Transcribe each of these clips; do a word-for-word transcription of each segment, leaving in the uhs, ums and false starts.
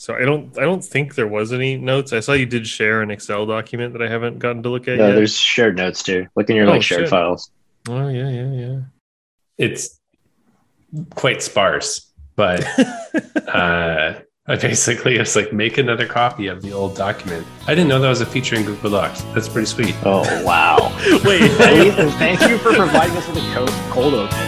So I don't I don't think there was any notes. I saw you did share an Excel document that I haven't gotten to look at No, yet. there's shared notes too. Look in your Oh, like shared shit. files. Oh yeah, yeah, yeah. It's quite sparse, but uh, I basically was like, make another copy of the old document. I didn't know that was a feature in Google Docs. That's pretty sweet. Oh wow! Wait, Ethan, thank you for providing us with a cold, cold open.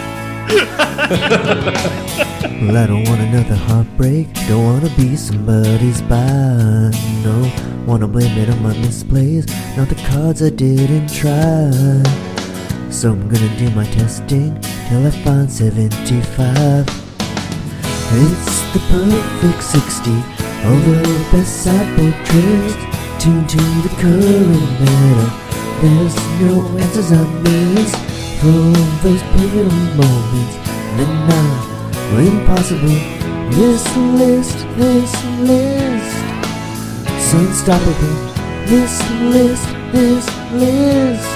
Well, I don't want another heartbreak. Don't wanna be somebody's buy. No, wanna blame it on my misplays, not the cards I didn't try. So I'm gonna do my testing till I find seventy-five. It's the perfect sixty, all the best side portraits, tuned to the current matter. There's no answers I miss from those pivotal moments. Then not impossible. This list, this list, it's unstoppable. This list, this list.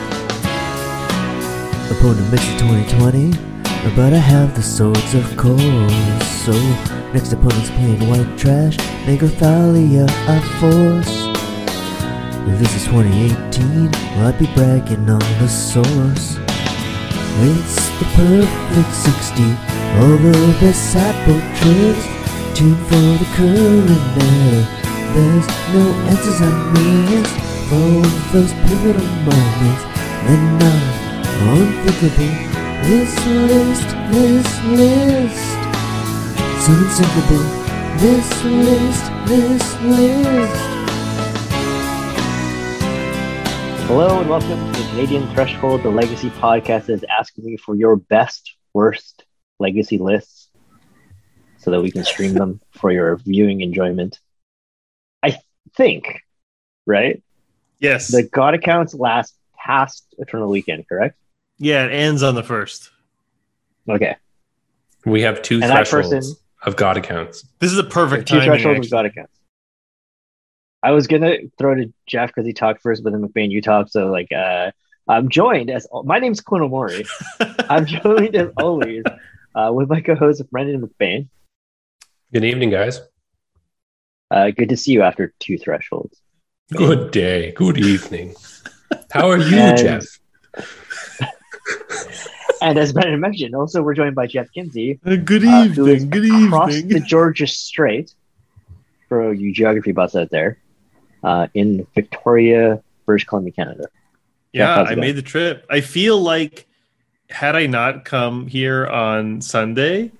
Opponent mixes twenty twenty, but I have the swords of course. So next opponent's playing white trash, Negothalia I force. If this is twenty eighteen, well, I'd be bragging on the source. It's the perfect sixty, all the best side portraits, tuned for the current day. There's no answers I miss for those pivotal moments. They're not unthinkable. This list, this list, so unsinkable. This list, this list. Hello and welcome to the Canadian Threshold, the Legacy podcast that is asking you for your best, worst Legacy lists so that we can stream them for your viewing enjoyment. I think, right? Yes. The God accounts last past Eternal Weekend, correct? Yeah, it ends on the first. Okay. We have two And that thresholds person- of God accounts. This is a perfect Two timing. thresholds of actually. God accounts. I was gonna throw to Jeff because he talked first, but then McBain, you talked. So like, uh, I'm joined as my name's Quinn Omori. I'm joined as always uh, with my co-host Brendan McBain. Good evening, guys. Uh, good to see you after two thresholds. Good day. Good evening. How are you, And- Jeff? And as Brendan mentioned, also we're joined by Jeff Kinsey, Uh, good uh, who is evening. Good across evening. the Georgia Strait for you geography buffs out there uh, in Victoria, British Columbia, Canada. Yeah, how's it I going? made the trip. I feel like had I not come here on Sunday,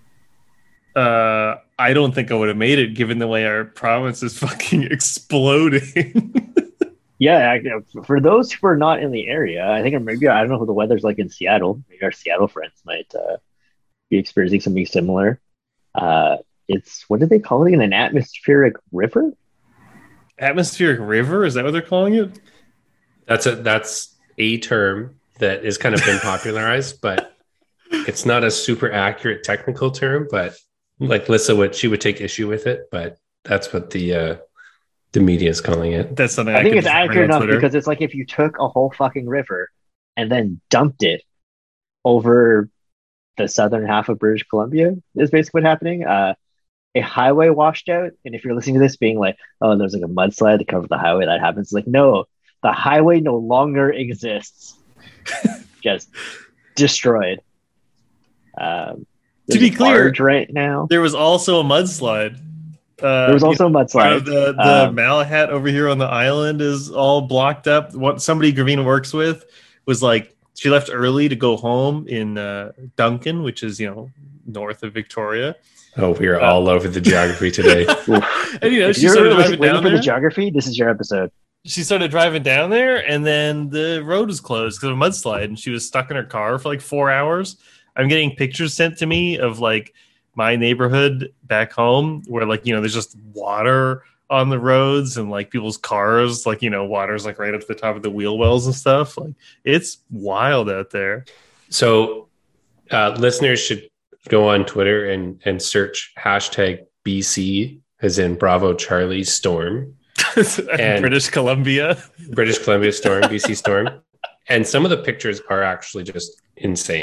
uh, I don't think I would have made it given the way our province is fucking exploding. Yeah, I- for those who are not in the area, I think maybe I don't know what the weather's like in Seattle. Maybe our Seattle friends might uh, be experiencing something similar. Uh, it's what do they call it again? An atmospheric river? Atmospheric river? Is that what they're calling it? That's a that's a term that has kind of been popularized, but it's not a super accurate technical term. But like Lissa would, she would take issue with it. But that's what the uh, the media is calling it. That's something I think could it's just find accurate on enough Twitter. because it's like if you took a whole fucking river and then dumped it over the southern half of British Columbia is basically what's happening. Uh, a highway washed out, and if you're listening to this being like, oh, there's like a mudslide to cover the highway, that happens. Like, no, the highway no longer exists. Just destroyed. Um, To be there's a clear, barge right now. There was also a mudslide. Uh, There was also a part mudslide. of the, the Um, Malahat over here on the island is all blocked up. What somebody Gravina works with was like she left early to go home in uh, Duncan, which is you know north of Victoria. Oh, we are Uh, all over the geography today. And you know If she you're started waiting driving down for the there. geography, this is your episode. She started driving down there, and then the road was closed because of a mudslide, and she was stuck in her car for like four hours. I'm getting pictures sent to me of like my neighborhood back home where like you know there's just water on the roads and like people's cars like you know water's like right up to the top of the wheel wells and stuff. Like it's wild out there. So uh, listeners should go on Twitter and and search hashtag B C as in Bravo Charlie Storm, And- British Columbia. British Columbia Storm, B C Storm, and some of the pictures are actually just insane.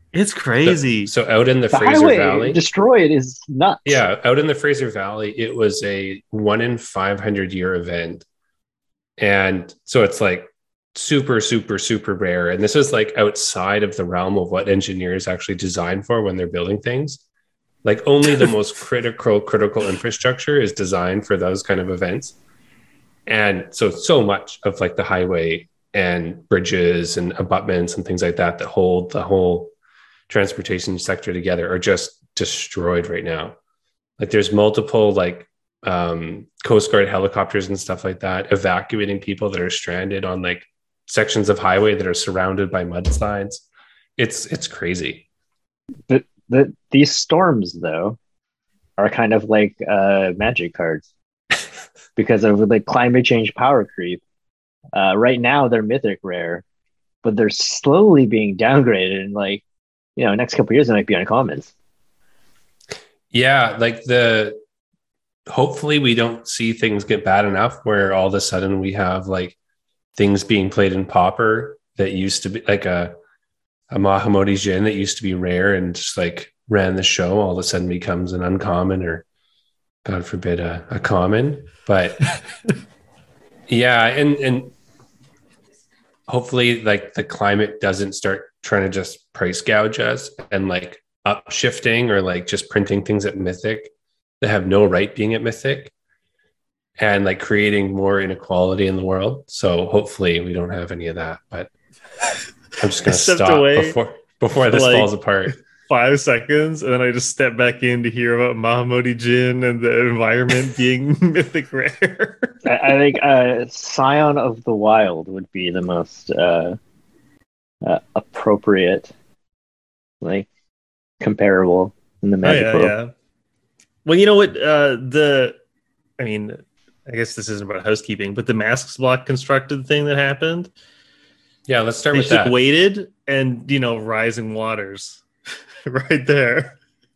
It's crazy. So, so out in the, The Fraser highway Valley, destroyed is nuts. yeah, out in the Fraser Valley, it was a one in five hundred year event. And so it's like super, super, super rare. And this is like outside of the realm of what engineers actually design for when they're building things. Like only the most critical, critical infrastructure is designed for those kind of events. And so, so much of like the highway and bridges and abutments and things like that that hold the whole transportation sector together are just destroyed right now. Like there's multiple like um, Coast Guard helicopters and stuff like that evacuating people that are stranded on like sections of highway that are surrounded by mudslides. It's it's crazy. The, the these storms though are kind of like uh, magic cards because of the climate change power creep. Uh, right now they're mythic rare, but they're slowly being downgraded, and like you know, next couple of years they might be uncommons. Yeah, like the hopefully we don't see things get bad enough where all of a sudden we have like things being played in Pauper that used to be like a a Mahamoti Jin that used to be rare and just like ran the show all of a sudden becomes an uncommon or God forbid a, a common. But yeah, and and hopefully like the climate doesn't start trying to just price gouge us and like upshifting or like just printing things at Mythic that have no right being at Mythic and like creating more inequality in the world. So hopefully we don't have any of that, but I'm just going to stop away before, before this like, falls apart. Five seconds, and then I just step back in to hear about Mahamoti Jin and the environment being mythic rare. I, I think uh, Scion of the Wild would be the most uh, uh, appropriate, like comparable in the Magic oh, yeah, world. yeah. Well, you know what? Uh, the, I mean, I guess this isn't about housekeeping, but the masks block constructed thing that happened. Yeah, let's start they with just that. Waited, and you know, rising waters. Right there.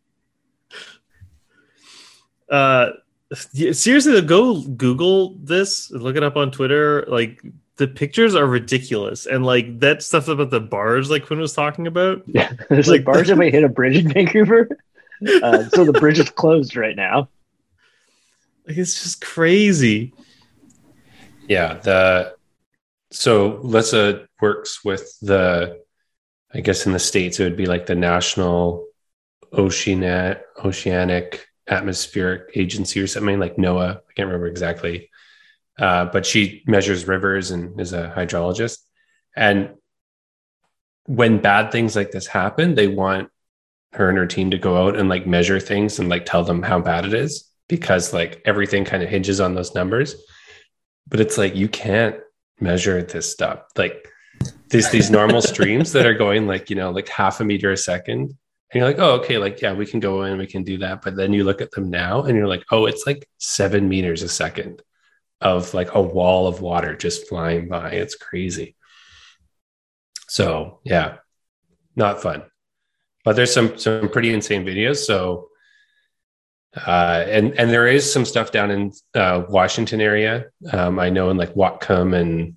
Uh, seriously, go Google this. Look it up on Twitter. Like the pictures are ridiculous, and like that stuff about the barge, like Quinn was talking about. Yeah, there's like a barge that might hit a bridge in Vancouver. Uh, so the bridge is closed right now. Like it's just crazy. Yeah, the so Lissa works with the. I guess in the States, it would be like the National Oceana- Oceanic Atmospheric Agency or something like NOAA. I can't remember exactly. Uh, but she measures rivers and is a hydrologist. And when bad things like this happen, they want her and her team to go out and like measure things and like tell them how bad it is because like everything kind of hinges on those numbers. But it's like, you can't measure this stuff. Like, These these normal streams that are going like, you know, like half a meter a second. And you're like, oh, okay, like, yeah, we can go in, we can do that. But then you look at them now and you're like, oh, it's like seven meters a second of like a wall of water just flying by. It's crazy. So yeah, not fun. But there's some some pretty insane videos. So uh and and there is some stuff down in uh Washington area. Um, I know in like Whatcom and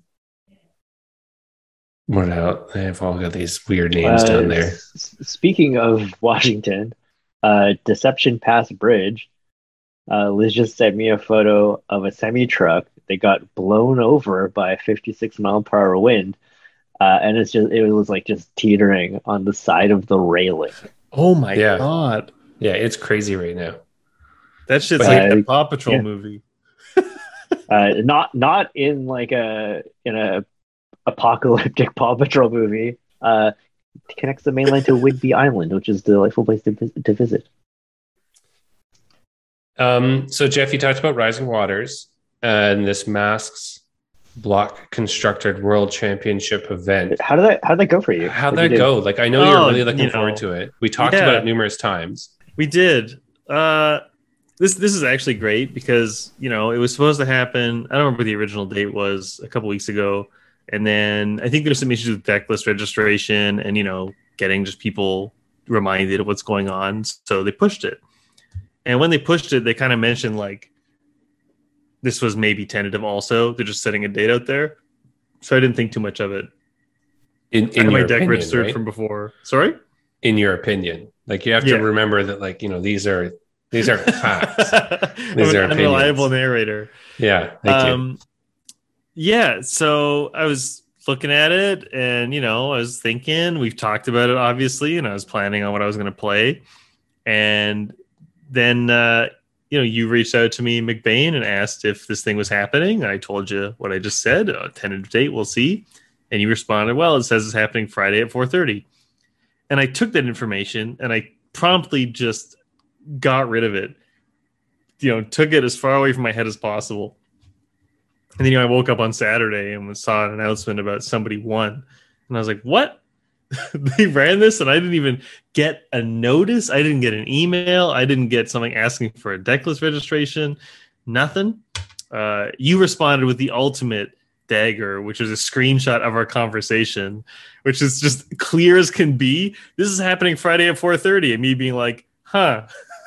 What else? They have all got these weird names Uh, down there. s- speaking of Washington, uh, Deception Pass Bridge, uh, Liz just sent me a photo of a semi truck that got blown over by a fifty-six mile per hour wind, uh, and it's just it was like just teetering on the side of the railing. Oh my Yeah. god, Yeah, it's crazy right now. that shit's But, like uh, the Paw Patrol yeah. movie. Uh, not not in like a in a apocalyptic Paw Patrol movie. Uh, it connects the mainland to Whidbey Island, which is a delightful place to, vis- to visit. Um, so Jeff, you talked about Rising Waters and this Masks Block Constructed World Championship event. How did that how did that go for you? How'd What'd that you do? go? Like, I know Oh, you're really looking you know. forward to it. We talked Yeah. about it numerous times. We did. Uh, this this is actually great because you know it was supposed to happen. I don't remember what the original date was a couple weeks ago, and then I think there's some issues with decklist registration and you know getting just people reminded of what's going on. So they pushed it, and when they pushed it, they kind of mentioned like this was maybe tentative. Also, they're just setting a date out there. So I didn't think too much of it. In, I in had my your deck opinion, registered right? from before. Sorry. in your opinion. Like you have to Yeah. remember that, like, you know, these are these aren't facts. I'm These an are unreliable opinions. narrator. Yeah, thank you. Um, yeah, so I was looking at it, and you know, I was thinking. We've talked about it, obviously, and I was planning on what I was going to play, and then uh, you know, you reached out to me, McBain, and asked if this thing was happening. And I told you what I just said. A tentative date, we'll see. And you responded, "Well, it says it's happening Friday at four thirty." And I took that information and I promptly just got rid of it. You know, took it as far away from my head as possible. And then, you know, I woke up on Saturday and saw an announcement about somebody won. And I was like, what? They ran this and I didn't even get a notice. I didn't get an email. I didn't get something asking for a deck list registration. Nothing. Uh, you responded with the ultimate dagger, which is a screenshot of our conversation, which is just clear as can be. This is happening Friday at four thirty, and me being like, huh.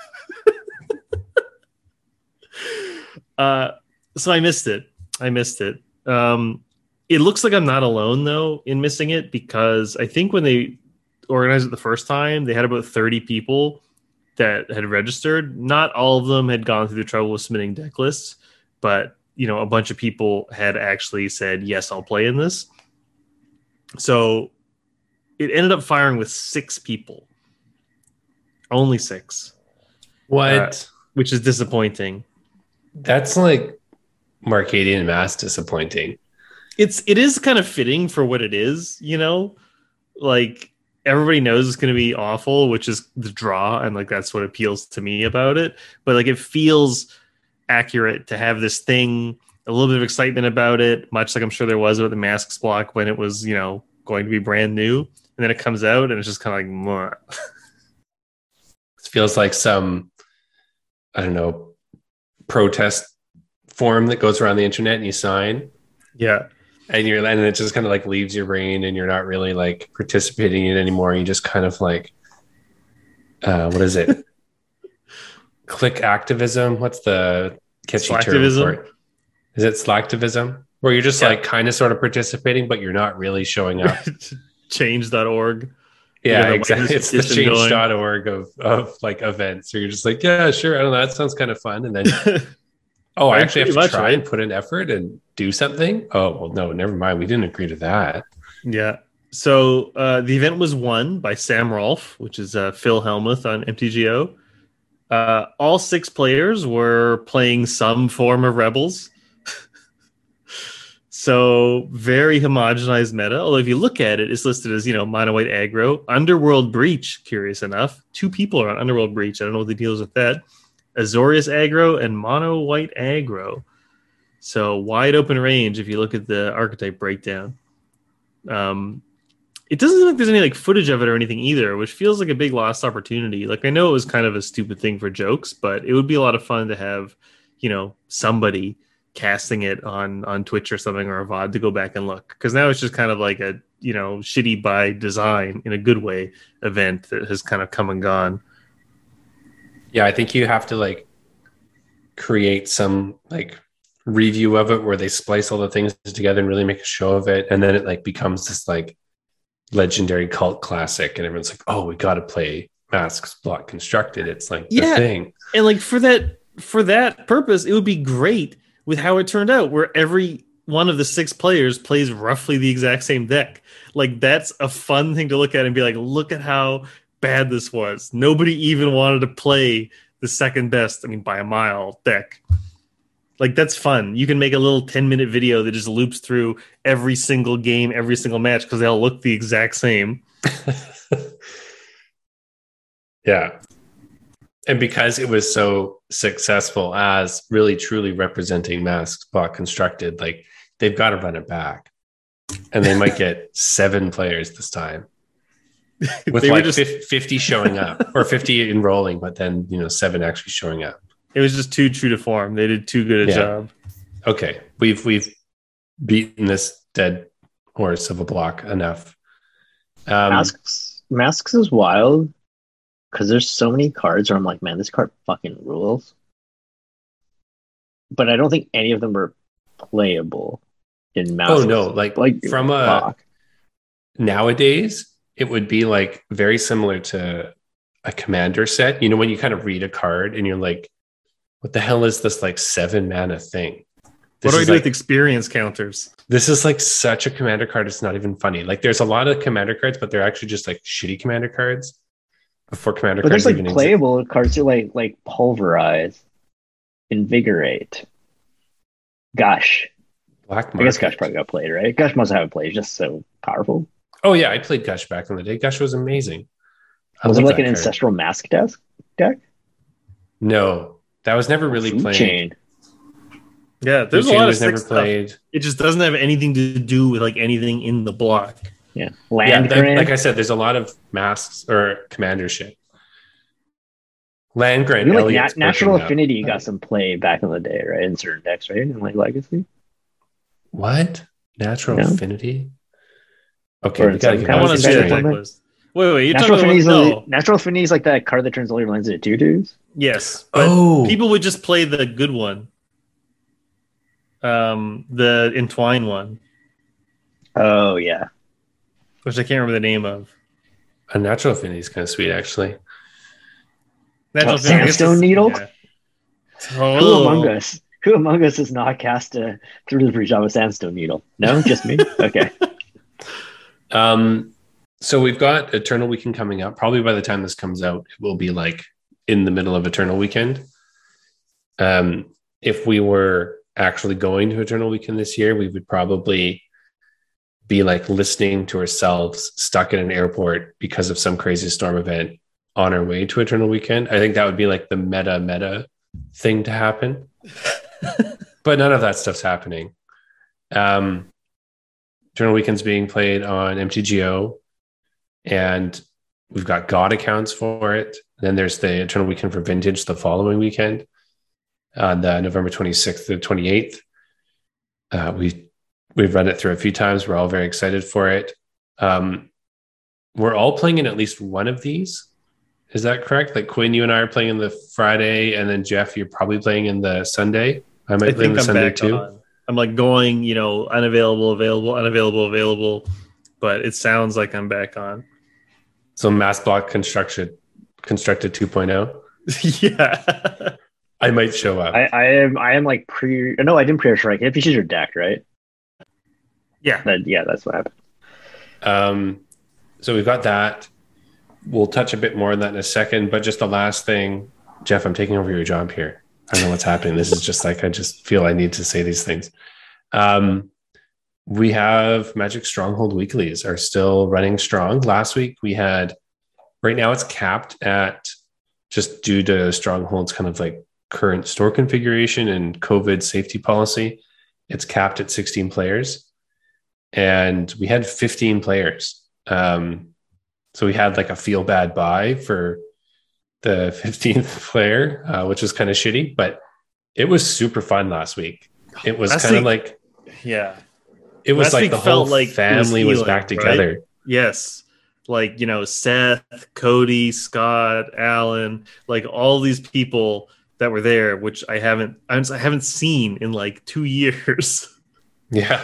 uh, so I missed it. I missed it. Um, it looks like I'm not alone, though, in missing it, because I think when they organized it the first time, they had about thirty people that had registered. Not all of them had gone through the trouble of submitting deck lists, but you know, a bunch of people had actually said, yes, I'll play in this. So it ended up firing with six people. Only six. What? Uh, which is disappointing. That's like Marcadian Mass disappointing. It's it is kind of fitting for what it is, you know? Like everybody knows it's going to be awful, which is the draw, and like that's what appeals to me about it. But like it feels accurate to have this thing, a little bit of excitement about it, much like I'm sure there was about the Masks block when it was, you know, going to be brand new, and then it comes out and it's just kind of like, mwah. It feels like some, I don't know, protest form that goes around the internet and you sign. Yeah. And you're and it just kind of like leaves your brain and you're not really like participating in it anymore. You just kind of like, uh, what is it? Click activism. What's the catchy term for it? Is it slacktivism? Where you're just yeah. like kind of sort of participating, but you're not really showing up. change dot org. Yeah, exactly. It's the change dot org of, of like events. So you're just like, yeah, sure. I don't know. That sounds kind of fun. And then, oh, I actually have to much, try right? and put in effort and do something. Oh, well, no, never mind. We didn't agree to that. Yeah. So uh, the event was won by Sam Rolfe, which is uh, Phil Hellmuth on M T G O. Uh, all six players were playing some form of Rebels. So very homogenized meta. Although if you look at it, it's listed as, you know, mono white aggro. Underworld Breach, curious enough. Two people are on Underworld Breach. I don't know what the deal is with that. Azorius aggro and mono white aggro. So wide open range if you look at the archetype breakdown. Um, it doesn't look like there's any like footage of it or anything either, which feels like a big lost opportunity. Like I know it was kind of a stupid thing for jokes, but it would be a lot of fun to have, you know, somebody casting it on on Twitch or something, or a V O D to go back and look, because now it's just kind of like a, you know, shitty by design in a good way event that has kind of come and gone. Yeah, I think you have to like create some like review of it where they splice all the things together and really make a show of it, and then it like becomes this like legendary cult classic, and everyone's like, oh, we got to play Masks Block Constructed. It's like yeah, the thing. And like for that for that purpose, it would be great with how it turned out, where every one of the six players plays roughly the exact same deck. Like that's a fun thing to look at and be like, look at how bad this was. Nobody even wanted to play the second best, I mean, by a mile deck. Like that's fun. You can make a little ten minute video that just loops through every single game, every single match, because they all look the exact same. Yeah. And because it was so successful as really truly representing Masks Block Constructed, like they've got to run it back, and they might get seven players this time with like just... fifty showing up or fifty enrolling, but then, you know, seven actually showing up. It was just too true to form. They did too good a yeah. job. Okay. We've, we've beaten this dead horse of a block enough. Um, Masks, Masks is wild. Because there's so many cards where I'm like, man, this card fucking rules. But I don't think any of them are playable in Masks. Oh, no. Like, like from a block. Nowadays, it would be like very similar to a commander set. You know, when you kind of read a card and you're like, what the hell is this like seven mana thing? This what do I is do like, with experience counters? This is like such a commander card. It's not even funny. Like there's a lot of commander cards, but they're actually just like shitty commander cards before commander But cards there's like even playable cards too, like like Pulverize, Invigorate, Gush. Black I guess Market. Gush probably got played, right? Gush must have played. It's just so powerful. Oh yeah, I played Gush back in the day. Gush was amazing. I Was it love like that an card. Ancestral Mask deck? deck? No, that was never really Food played. Chain. Yeah, there's Food a Chain lot of was never sick stuff. played. It just doesn't have anything to do with like anything in the block. Yeah. Yeah, Land that- Grant. like I said, there's a lot of masks or commander shit. Land I Grant, mean, like Elliot's Nat- Natural working up. Affinity got some play back in the day, right? In certain decks, right? In like Legacy. What? Natural Yeah. Affinity? Okay, Or we in gotta some get I kind on want of to this see Natural that train. deck Affinity? list. Wait, wait, you're Natural talking Affinity, about is no? Natural Affinity is like that card that turns all your lands into two twos. Yes, but Oh, people would just play the good one, um, the Entwine one, Oh yeah. which I can't remember the name of. a Natural Affinity is kind of sweet, actually. Natural What, Affinity, I guess Sandstone it's- Needle? yeah. Who Oh. among us? Who among us has not cast a Through the Breach of a Sandstone Needle? No, just me. Okay. Um, so we've got Eternal Weekend coming up. Probably by the time this comes out, it will be like in the middle of Eternal Weekend. Um, if we were actually going to Eternal Weekend this year, we would probably be like listening to ourselves stuck in an airport because of some crazy storm event on our way to Eternal Weekend. I think that would be like the meta meta thing to happen. But none of that stuff's happening. Um, Eternal Weekend's being played on M T G O, and we've got God accounts for it. Then there's the Eternal Weekend for Vintage the following weekend on the November twenty-sixth to twenty-eighth. Uh, we we've run it through a few times. We're all very excited for it. Um, we're all playing in at least one of these. Is that correct? Like Quinn, you and I are playing in the Friday, and then Jeff, you're probably playing in the Sunday. I might I play in think the I'm Sunday back too. on. I'm like going, you know, unavailable, available, unavailable, available, but it sounds like I'm back on. So mass block construction constructed two point oh. Yeah. I might show up. I, I am I am like pre no, I didn't pre strike. It features your deck, right? Yeah. That, yeah, that's what happened. Um, so we've got that. We'll touch a bit more on that in a second, but just the last thing, Jeff, I'm taking over your job here. I don't know what's happening. This is just like, I just feel I need to say these things. Um, we have Magic Stronghold weeklies are still running strong. Last week we had, right now it's capped at, just due to Stronghold's kind of like current store configuration and COVID safety policy, it's capped at sixteen players. And we had fifteen players. Um, so we had like a feel bad buy for the fifteenth player, uh, which was kind of shitty, but it was super fun last week. It was Last kind of week- like, Yeah. it was Last like week the felt whole like it was family was, healing, back right? together. Yes. Like, you know, Seth, Cody, Scott, Alan, like all these people that were there, which I haven't, I haven't seen in like two years. Yeah.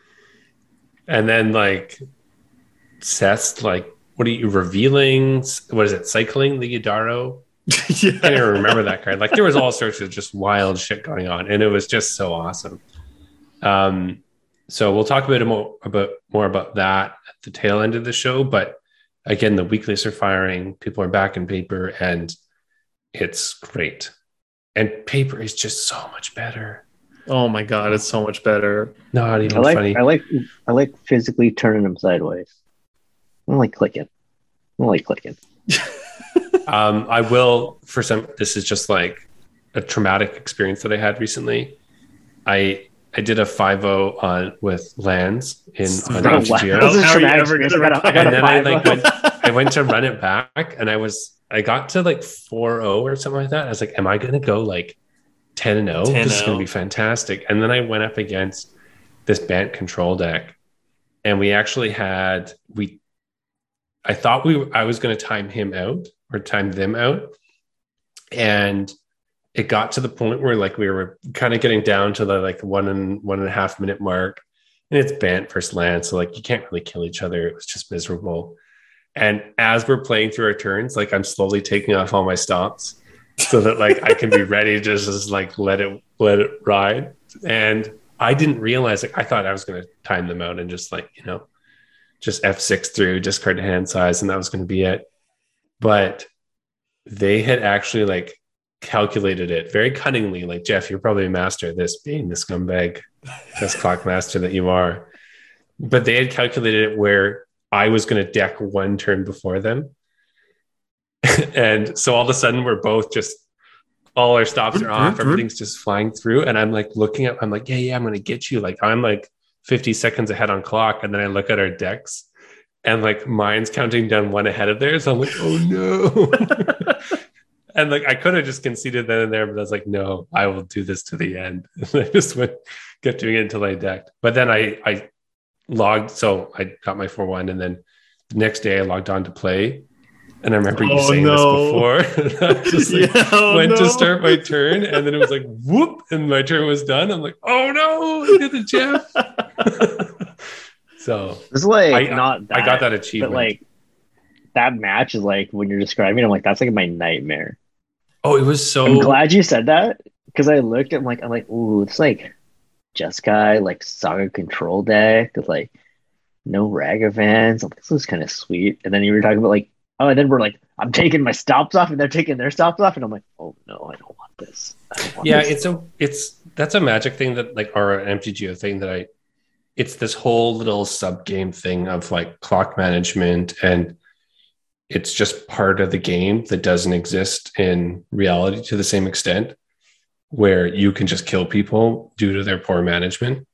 And then like Seth's like, what are you revealing? What is it? Cycling the Yadaro? Yeah. I can't even remember that card. Like there was all sorts of just wild shit going on, and it was just so awesome. Um, so we'll talk a bit more about more about that at the tail end of the show. But again, the weeklies are firing. People are back in paper, and it's great. And paper is just so much better. Oh my God, it's so much better. Not even I like funny. I like I like physically turning them sideways. I don't like clicking. I don't like clicking. Um, I will, for some, this is just like a traumatic experience that I had recently. I I did a five oh on with lands in on Oh, M T G O. wow. This is How are you traumatic ever experience. gonna I got a- I got a And then I five like oh. went, I went to run it back, and I was I got to like four oh or something like that. I was like, am I gonna go like ten and oh? This is gonna be fantastic. And then I went up against this Bant control deck, and we actually had we I thought we I was gonna time him out or time them out. And it got to the point where like we were kind of getting down to the like one and one and a half minute mark, and it's Bant versus land, so like you can't really kill each other. It was just miserable. And as we're playing through our turns, like I'm slowly taking off all my stops so that like I can be ready to just, just like let it let it ride. And I didn't realize, like, I thought I was going to time them out and just like, you know, just F six through, discard hand size, and that was going to be it. But they had actually like calculated it very cunningly. Like, Jeff, you're probably a master at this, being the scumbag chess clock master that you are. But they had calculated it where I was going to deck one turn before them. And so all of a sudden we're both just, all our stops are off. Everything's just flying through. And I'm like looking at, I'm like, yeah, yeah, I'm going to get you. Like, I'm like fifty seconds ahead on clock. And then I look at our decks and like mine's counting down one ahead of theirs. I'm like, oh no. And like, I could have just conceded then and there, but I was like, no, I will do this to the end. And I just went, kept doing it until I decked. But then I, I logged. So I got my four one. And then the next day I logged on to play. And I remember you oh, saying no. this before. I just like, yeah, oh, went no. to start my turn, and then it was like whoop, and my turn was done. I'm like, oh no, I did the Jeff. So It's like I, not that, I got that achievement. but like that match is like when you're describing it, I'm like, that's like my nightmare. Oh, it was so. I'm glad you said that because I looked at I'm like I'm like, ooh, it's like Jeskai, like Saga Control deck with like no Ragavans. I'm like, this was kind of sweet. And then you were talking about like, oh, and then we're like, I'm taking my stops off, and they're taking their stops off, and I'm like, oh no, I don't want this. I don't want yeah, this. it's a it's that's a Magic thing that like, or an M T G O thing that I. It's this whole little sub game thing of like clock management, and it's just part of the game that doesn't exist in reality to the same extent, where you can just kill people due to their poor management.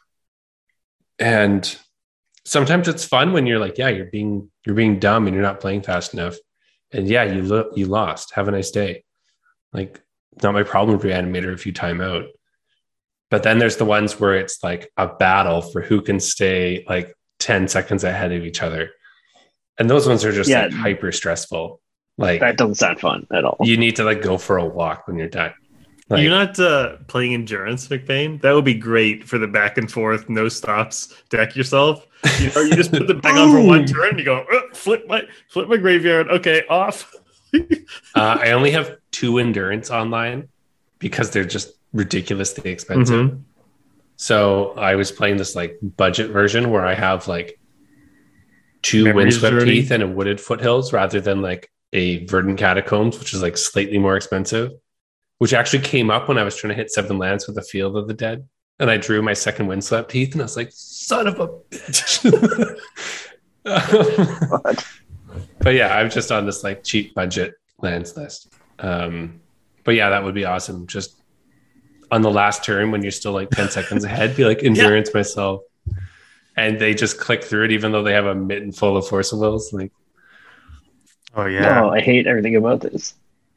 And sometimes it's fun when you're like, yeah, you're being you're being dumb and you're not playing fast enough, and yeah, you lo- you lost. Have a nice day. Like, not my problem, Reanimator, if you time out. But then there's the ones where it's like a battle for who can stay like ten seconds ahead of each other. And those ones are just Yeah. like hyper stressful. Like, That doesn't sound fun at all. you need to like go for a walk when you're done. Like, You're not uh, playing endurance, McBain. That would be great for the back and forth, no stops deck yourself. You know, you just put the back on for one turn. And you go uh, flip my flip my graveyard. Okay, off. uh, I only have two endurance online because they're just ridiculously expensive. Mhm. So I was playing this like budget version where I have like two Memories windswept journey. heath and a wooded foothills rather than like a verdant catacombs, which is like slightly more expensive, which actually came up when I was trying to hit seven lands with a Field of the Dead. And I drew my second windswept heath and I was like, son of a bitch. What? But yeah, I'm just on this like cheap budget lands list. Um, but yeah, that would be awesome. Just on the last turn when you're still like ten seconds ahead, be like endurance myself. And they just click through it even though they have a mitten full of Force of Wills. Like, Oh yeah. Oh, I hate everything about this.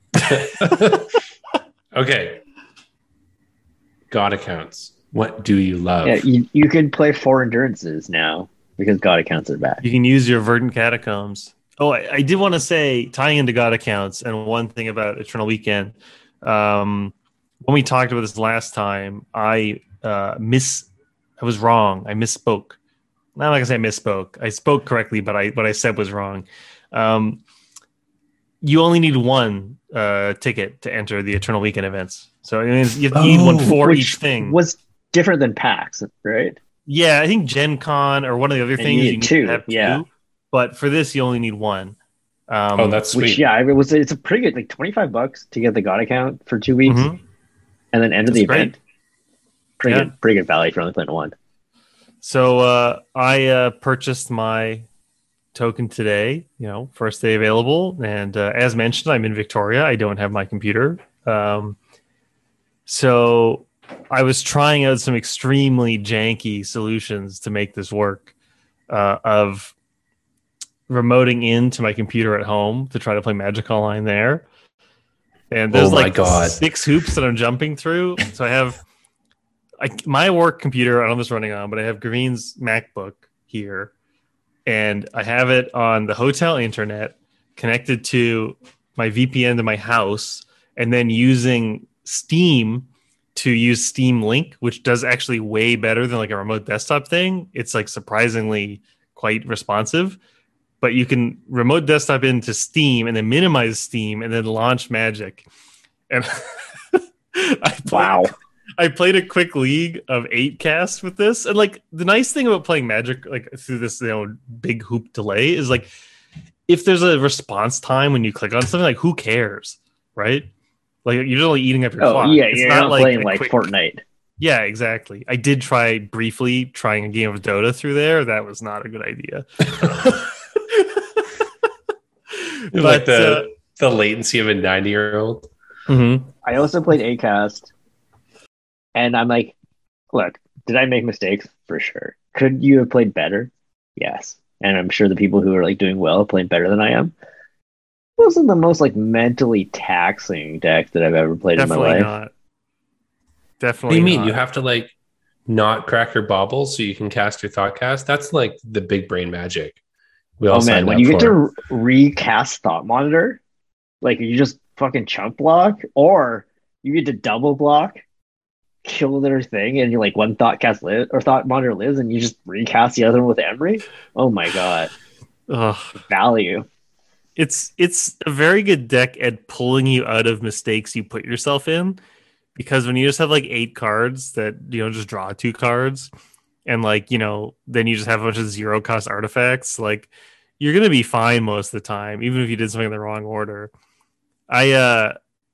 okay. God accounts. What do you love? Yeah, you, you can play four endurances now because God accounts are back. You can use your verdant catacombs. Oh, I, I did want to say, tying into God accounts, and one thing about Eternal Weekend. Um, when we talked about this last time, I uh, miss. I was wrong. I misspoke. I'm not gonna say I misspoke. I spoke correctly, but I what I said was wrong. Um, you only need one uh, ticket to enter the Eternal Weekend events. So it means you Oh, need one for Which each thing. was different than PAX, right? Yeah, I think Gen Con or one of the other And things you you need need two, to have yeah. two. But for this, you only need one. Um, oh, that's sweet. Which yeah, I mean, it was it's a pretty good like twenty-five bucks to get the God account for two weeks mhm. and then enter the That's great. event. Pretty Yeah. good, pretty good value for only playing one. So uh, I uh, purchased my token today. You know, first day available, and uh, as mentioned, I'm in Victoria. I don't have my computer, um, so I was trying out some extremely janky solutions to make this work. Uh, of remoting into my computer at home to try to play Magic Online there. And there's Oh my like God. six hoops that I'm jumping through. So I have I, my work computer, I don't know if it's running on, but I have Green's MacBook here. And I have it on the hotel internet connected to my V P N to my house, and then using Steam to use Steam Link, which does actually way better than like a remote desktop thing. It's like surprisingly quite responsive. but you can remote desktop into Steam and then minimize Steam and then launch Magic. And I played, Wow. I played a quick league of eight cast with this, and like the nice thing about playing Magic like through this you know big hoop delay is like if there's a response time when you click on something, like who cares, right? Like you're just only eating up your Oh clock. yeah, It's you're not, playing a like quick- Fortnite. Yeah, exactly. I did try briefly trying a game of Dota through there. That was not a good idea. like But, the uh, the latency of a ninety year old. mhm. I also played Acast, and I'm like, look, did I make mistakes? For sure. Could you have played better? Yes. And I'm sure the people who are like doing well played better than I am. It wasn't the most like mentally taxing deck that I've ever played Definitely in my life. not. What Definitely. do you mean? not. You have to like not crack your baubles so you can cast your thought cast? That's like the big brain magic. We all Oh man, signed when up you get for. to recast Thought Monitor, like you just fucking chunk block, or you get to double block, kill their thing, and you're like one thought cast live or Thought Monitor lives, and you just recast the other one with Emery. Oh my god, Ugh. value. It's it's a very good deck at pulling you out of mistakes you put yourself in, because when you just have like eight cards that you know just draw two cards, and like you know then you just have a bunch of zero cost artifacts, like you're gonna be fine most of the time, even if you did something in the wrong order. I uh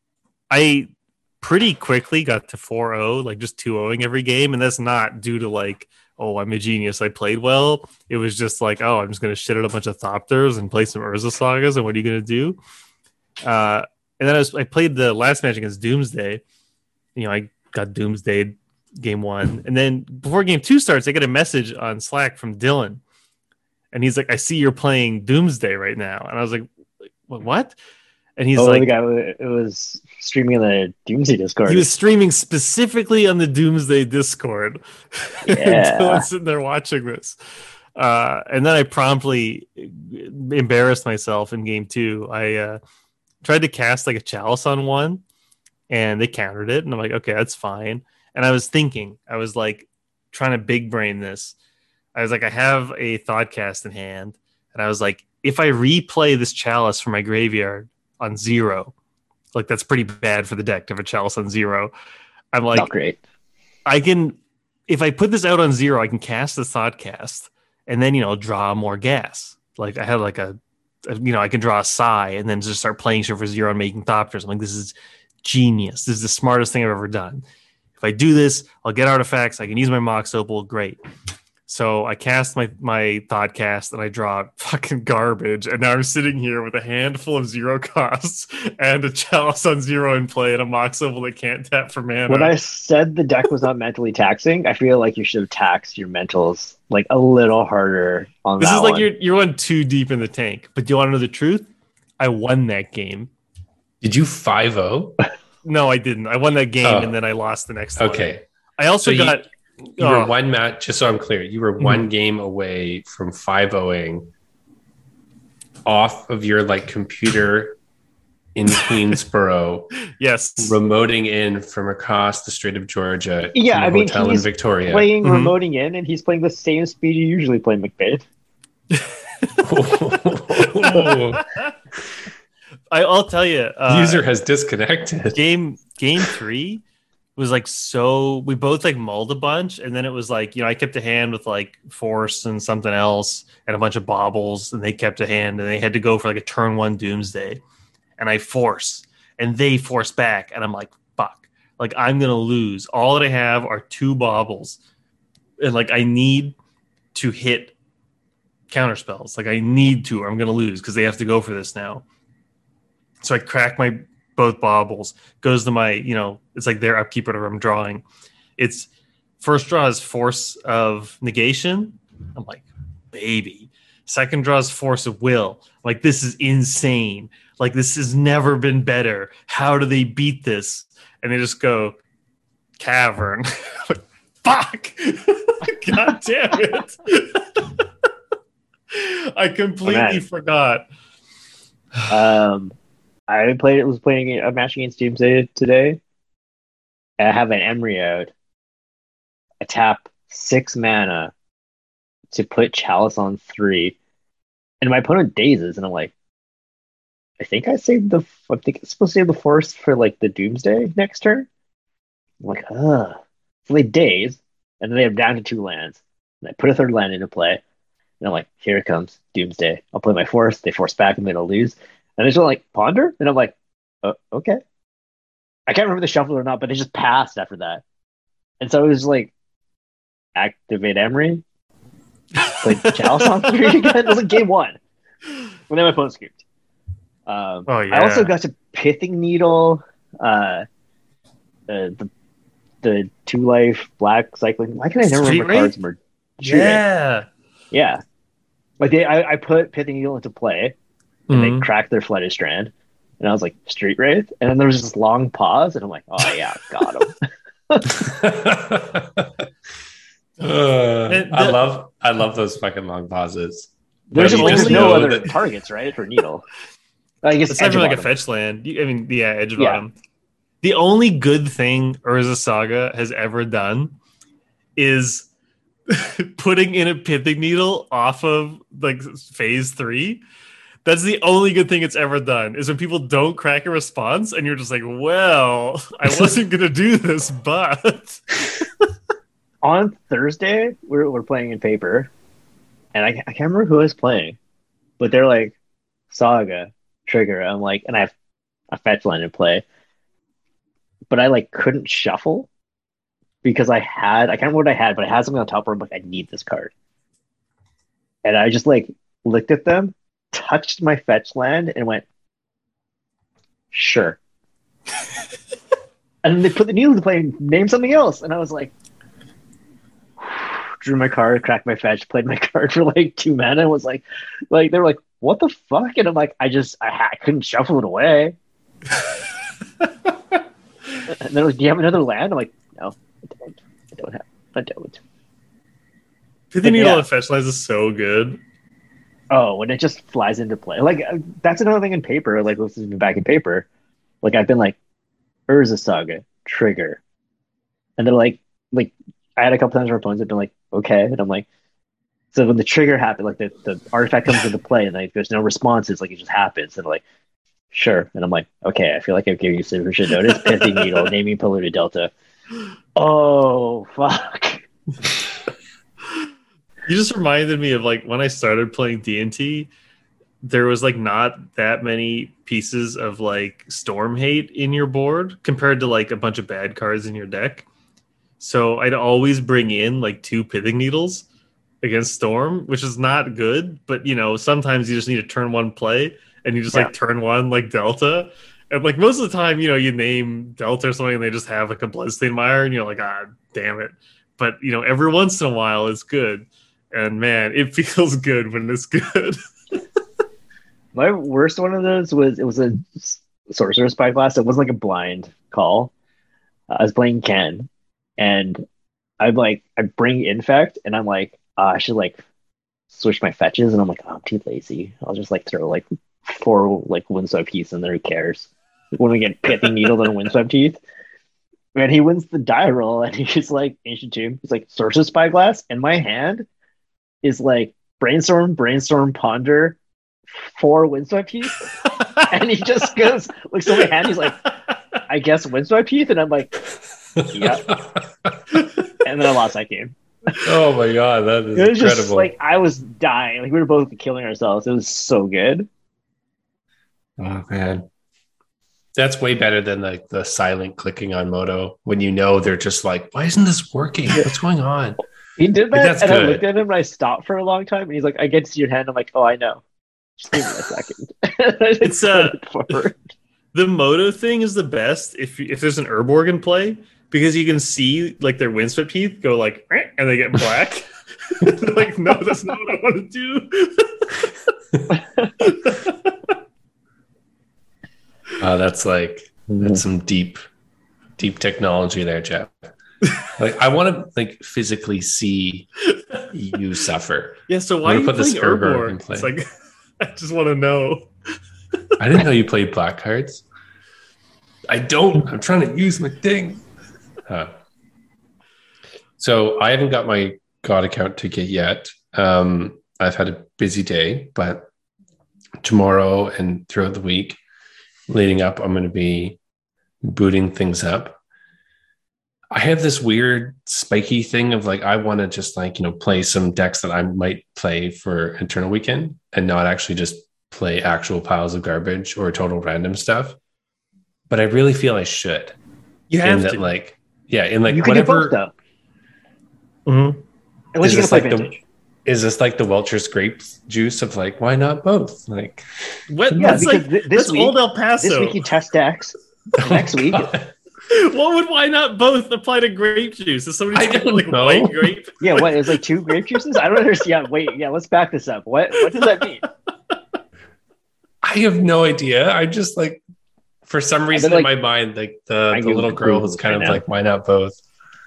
I pretty quickly got to four oh, like just two oh-ing every game, and that's not due to like, oh, I'm a genius, I played well. It was just like, oh, I'm just gonna shit out a bunch of Thopters and play some Urza Sagas, and what are you gonna do? Uh, and then I, was, I played the last match against Doomsday. You know, I got Doomsday game one, and then before game two starts, I get a message on Slack from Dylan, and he's like, "I see you're playing Doomsday right now," and I was like, "What?" And he's oh, like, the guy wa- it was streaming on the Doomsday Discord. he was streaming specifically on the Doomsday Discord. Yeah. Dylan's sitting there watching this. Uh, and then I promptly embarrassed myself in game two. I uh, tried to cast like a chalice on one, and they countered it. And I'm like, okay, that's fine. And I was thinking, I was like trying to big brain this. I was like, I have a Thoughtcast in hand. And I was like, if I replay this chalice from my graveyard on zero, like that's pretty bad for the deck to have a chalice on zero. I'm like, Not great. I can, if I put this out on zero, I can cast the Thoughtcast and then, you know, draw more gas. Like I had like a, a you know, I can draw a Sigh and then just start playing shit for zero and making Thopters. I'm like, this is genius. This is the smartest thing I've ever done. If I do this, I'll get artifacts. I can use my Mox Opal. Great. So I cast my my Thoughtcast and I draw fucking garbage. And now I'm sitting here with a handful of zero costs and a chalice on zero in play and a Mox Opal that can't tap for mana. When I said the deck was not mentally taxing, I feel like you should have taxed your mentals like a little harder on this that is like one. you're you're one too deep in the tank. But do you want to know the truth? I won that game. Did you five oh? No, I didn't. I won that game Oh. and then I lost the next one. Okay. I also So you- got You were oh, one match, just so I'm clear, you were Mhm. one game away from five oh-ing off of your like computer in Queensboro, yes. remoting in from across the Strait of Georgia Yeah, to a I mean, hotel in he's Victoria. playing Mhm. remoting in, and he's playing the same speed you usually play McBade. I, I'll tell you, uh, User has disconnected. game game three was like so. We both like mulled a bunch, and then it was like you know I kept a hand with like Force and something else and a bunch of baubles, and they kept a hand, and they had to go for like a turn one Doomsday, and I force, and they force back, and I'm like fuck, like I'm gonna lose. All that I have are two baubles, and like I need to hit counter spells. Like I need to, or I'm gonna lose because they have to go for this now. So I crack my both baubles, goes to my, you know, it's like their upkeep, whatever I'm drawing. It's first draw is Force of Negation. I'm like, baby. Second draw is Force of Will. I'm like, this is insane. Like, this has never been better. How do they beat this? And they just go, Cavern. Like, fuck! God damn it. I completely Oh, man. forgot. Um, I played. Was playing a match against Doomsday today. I have an Emery out. I tap six mana to put Chalice on three, And my opponent dazes, and I'm like, I think I saved the. I think it's supposed to save the forest for like the Doomsday next turn. I'm like, ugh. So they daze, and then they have down to two lands. And I put a third land into play, and I'm like, here it comes, Doomsday. I'll play my force. They force back, and then I'll lose. And they just like ponder, and I'm like, oh, okay. I can't remember the shuffle or not, but it just passed after that. And so it was like, activate Emery, play Chalice on three again. It was like game one. And then my opponent scooped. Um, Oh, yeah. I also got to Pithing Needle, uh, the, the the two life black cycling. Why can I never Street remember cards? Wraith? Mer- Street Wraith. Yeah. Yeah. Like they, I, I put Pithing Needle into play, and Mhm. they cracked their Flooded Strand, and I was like, Street Wraith, and then there was this long pause, and I'm like, oh yeah, got him. Uh, And I the- love I love those fucking long pauses. There's, But you there's just no know other that- targets, right, for Needle. I guess It's not edge even like a bottom. fetch land. You- I mean, yeah, edge Yeah. bottom. The only good thing Urza Saga has ever done is putting in a Pithing Needle off of like phase three. That's the only good thing it's ever done, is when people don't crack a response and you're just like, well, I wasn't going to do this, but. On Thursday, we're, we're playing in paper, and I, I can't remember who I was playing, but they're like, Saga, Trigger. I'm like, and I have a fetch line in play, but I like couldn't shuffle because I had, I can't remember what I had, but I had something on top where I'm like, I need this card. And I just like looked at them, touched my fetch land, and went, sure. And then they put the needle to play and name something else. And I was like, drew my card, cracked my fetch, played my card for like two mana, and was like, like they were like, what the fuck? And I'm like, I just, I, ha- I couldn't shuffle it away. And they're like, do you have another land? I'm like, no, I don't. I don't have. I don't. Pithing Needle yeah. and fetch lands is so good. Oh, when it just flies into play. Like, uh, that's another thing in paper. Like, this has been back in paper. Like, I've been like, Urza Saga, Trigger. And they're like, like, I had a couple times where opponents have been like, okay. And I'm like, so when the trigger happened, like the, the artifact comes into play and like there's no responses, like it just happens. And they're like, sure. And I'm like, okay, I feel like I've given you sufficient notice. Pithing Needle, naming polluted delta. Oh, fuck. You just reminded me of like when I started playing D and T, there was like not that many pieces of like Storm Hate in your board compared to like a bunch of bad cards in your deck. So I'd always bring in like two Pithing Needles against Storm, which is not good, but you know, sometimes you just need to turn one play and you just Yeah. like turn one like Delta. And like most of the time, you know, you name Delta or something and they just have like a Bloodstained Mire and you're like, ah, damn it. But you know, every once in a while it's good. And man, it feels good when it's good. My worst one of those was, it was a Sorcerer Spyglass. It wasn't like a blind call. I was playing Ken, and I'm like, I bring Infect, and I'm like, uh, I should like switch my fetches, and I'm like, oh, I'm too lazy. I'll just like throw like four like Windswept Heaths in there. Who cares? When we get Pithing Needle and Windswept Heath, and he wins the die roll, and he's like Ancient Tomb. He's like Sorcerer Spyglass, and my hand is like Brainstorm, Brainstorm, Ponder, four Windswept Heath, and he just goes looks at my hand. He's like, I guess Windswept Heath, and I'm like, yeah. And then I lost that game. Oh my god, that is It was incredible. just like I was dying. Like we were both killing ourselves. It was so good. Oh man, that's way better than like the silent clicking on Moto when you know they're just like, why isn't this working? What's going on? He did that, That's and I good. looked at him and I stopped for a long time. And he's like, "I get to see your hand." I'm like, "Oh, I know." Just give me a second. It's, it's uh, uh, forward. The Moto thing is the best if if there's an Urborg in play because you can see like their Windswept Heath go like "Eh," and they get black. They're like, no, that's not what I want to do. Uh, that's like that's some deep, deep technology there, Jeff. Like I want to like physically see you suffer. Yeah, so why I'm are you gonna put playing this Urborg in Urborg? play. It's like I just want to know. I didn't know you played black cards. I don't. I'm trying to use my thing. Huh. So I haven't got my God account ticket yet. Um, I've had a busy day, but tomorrow and throughout the week leading up, I'm going to be booting things up. I have this weird spiky thing of like, I want to just like, you know, play some decks that I might play for Eternal Weekend and not actually just play actual piles of garbage or total random stuff. But I really feel I should. You have in that, to. like, yeah, in like you can whatever. do both though. Mm-hmm. Unless Is you're this gonna play like the- vintage. Is this like the Welch's grape juice of like, why not both? Like, What? Yeah, that's because like th- this that's week- old El Paso. This week you test decks. Next week, God. What would why not both apply to grape juice? Is somebody I saying don't like know. white grape? yeah, what is like two grape juices? I don't understand. Yeah, wait, yeah, let's back this up. What what does that mean? I have no idea. I just like, for some reason like- in my mind, like the, I the can little girl Google was this kind right of now. like, why not both?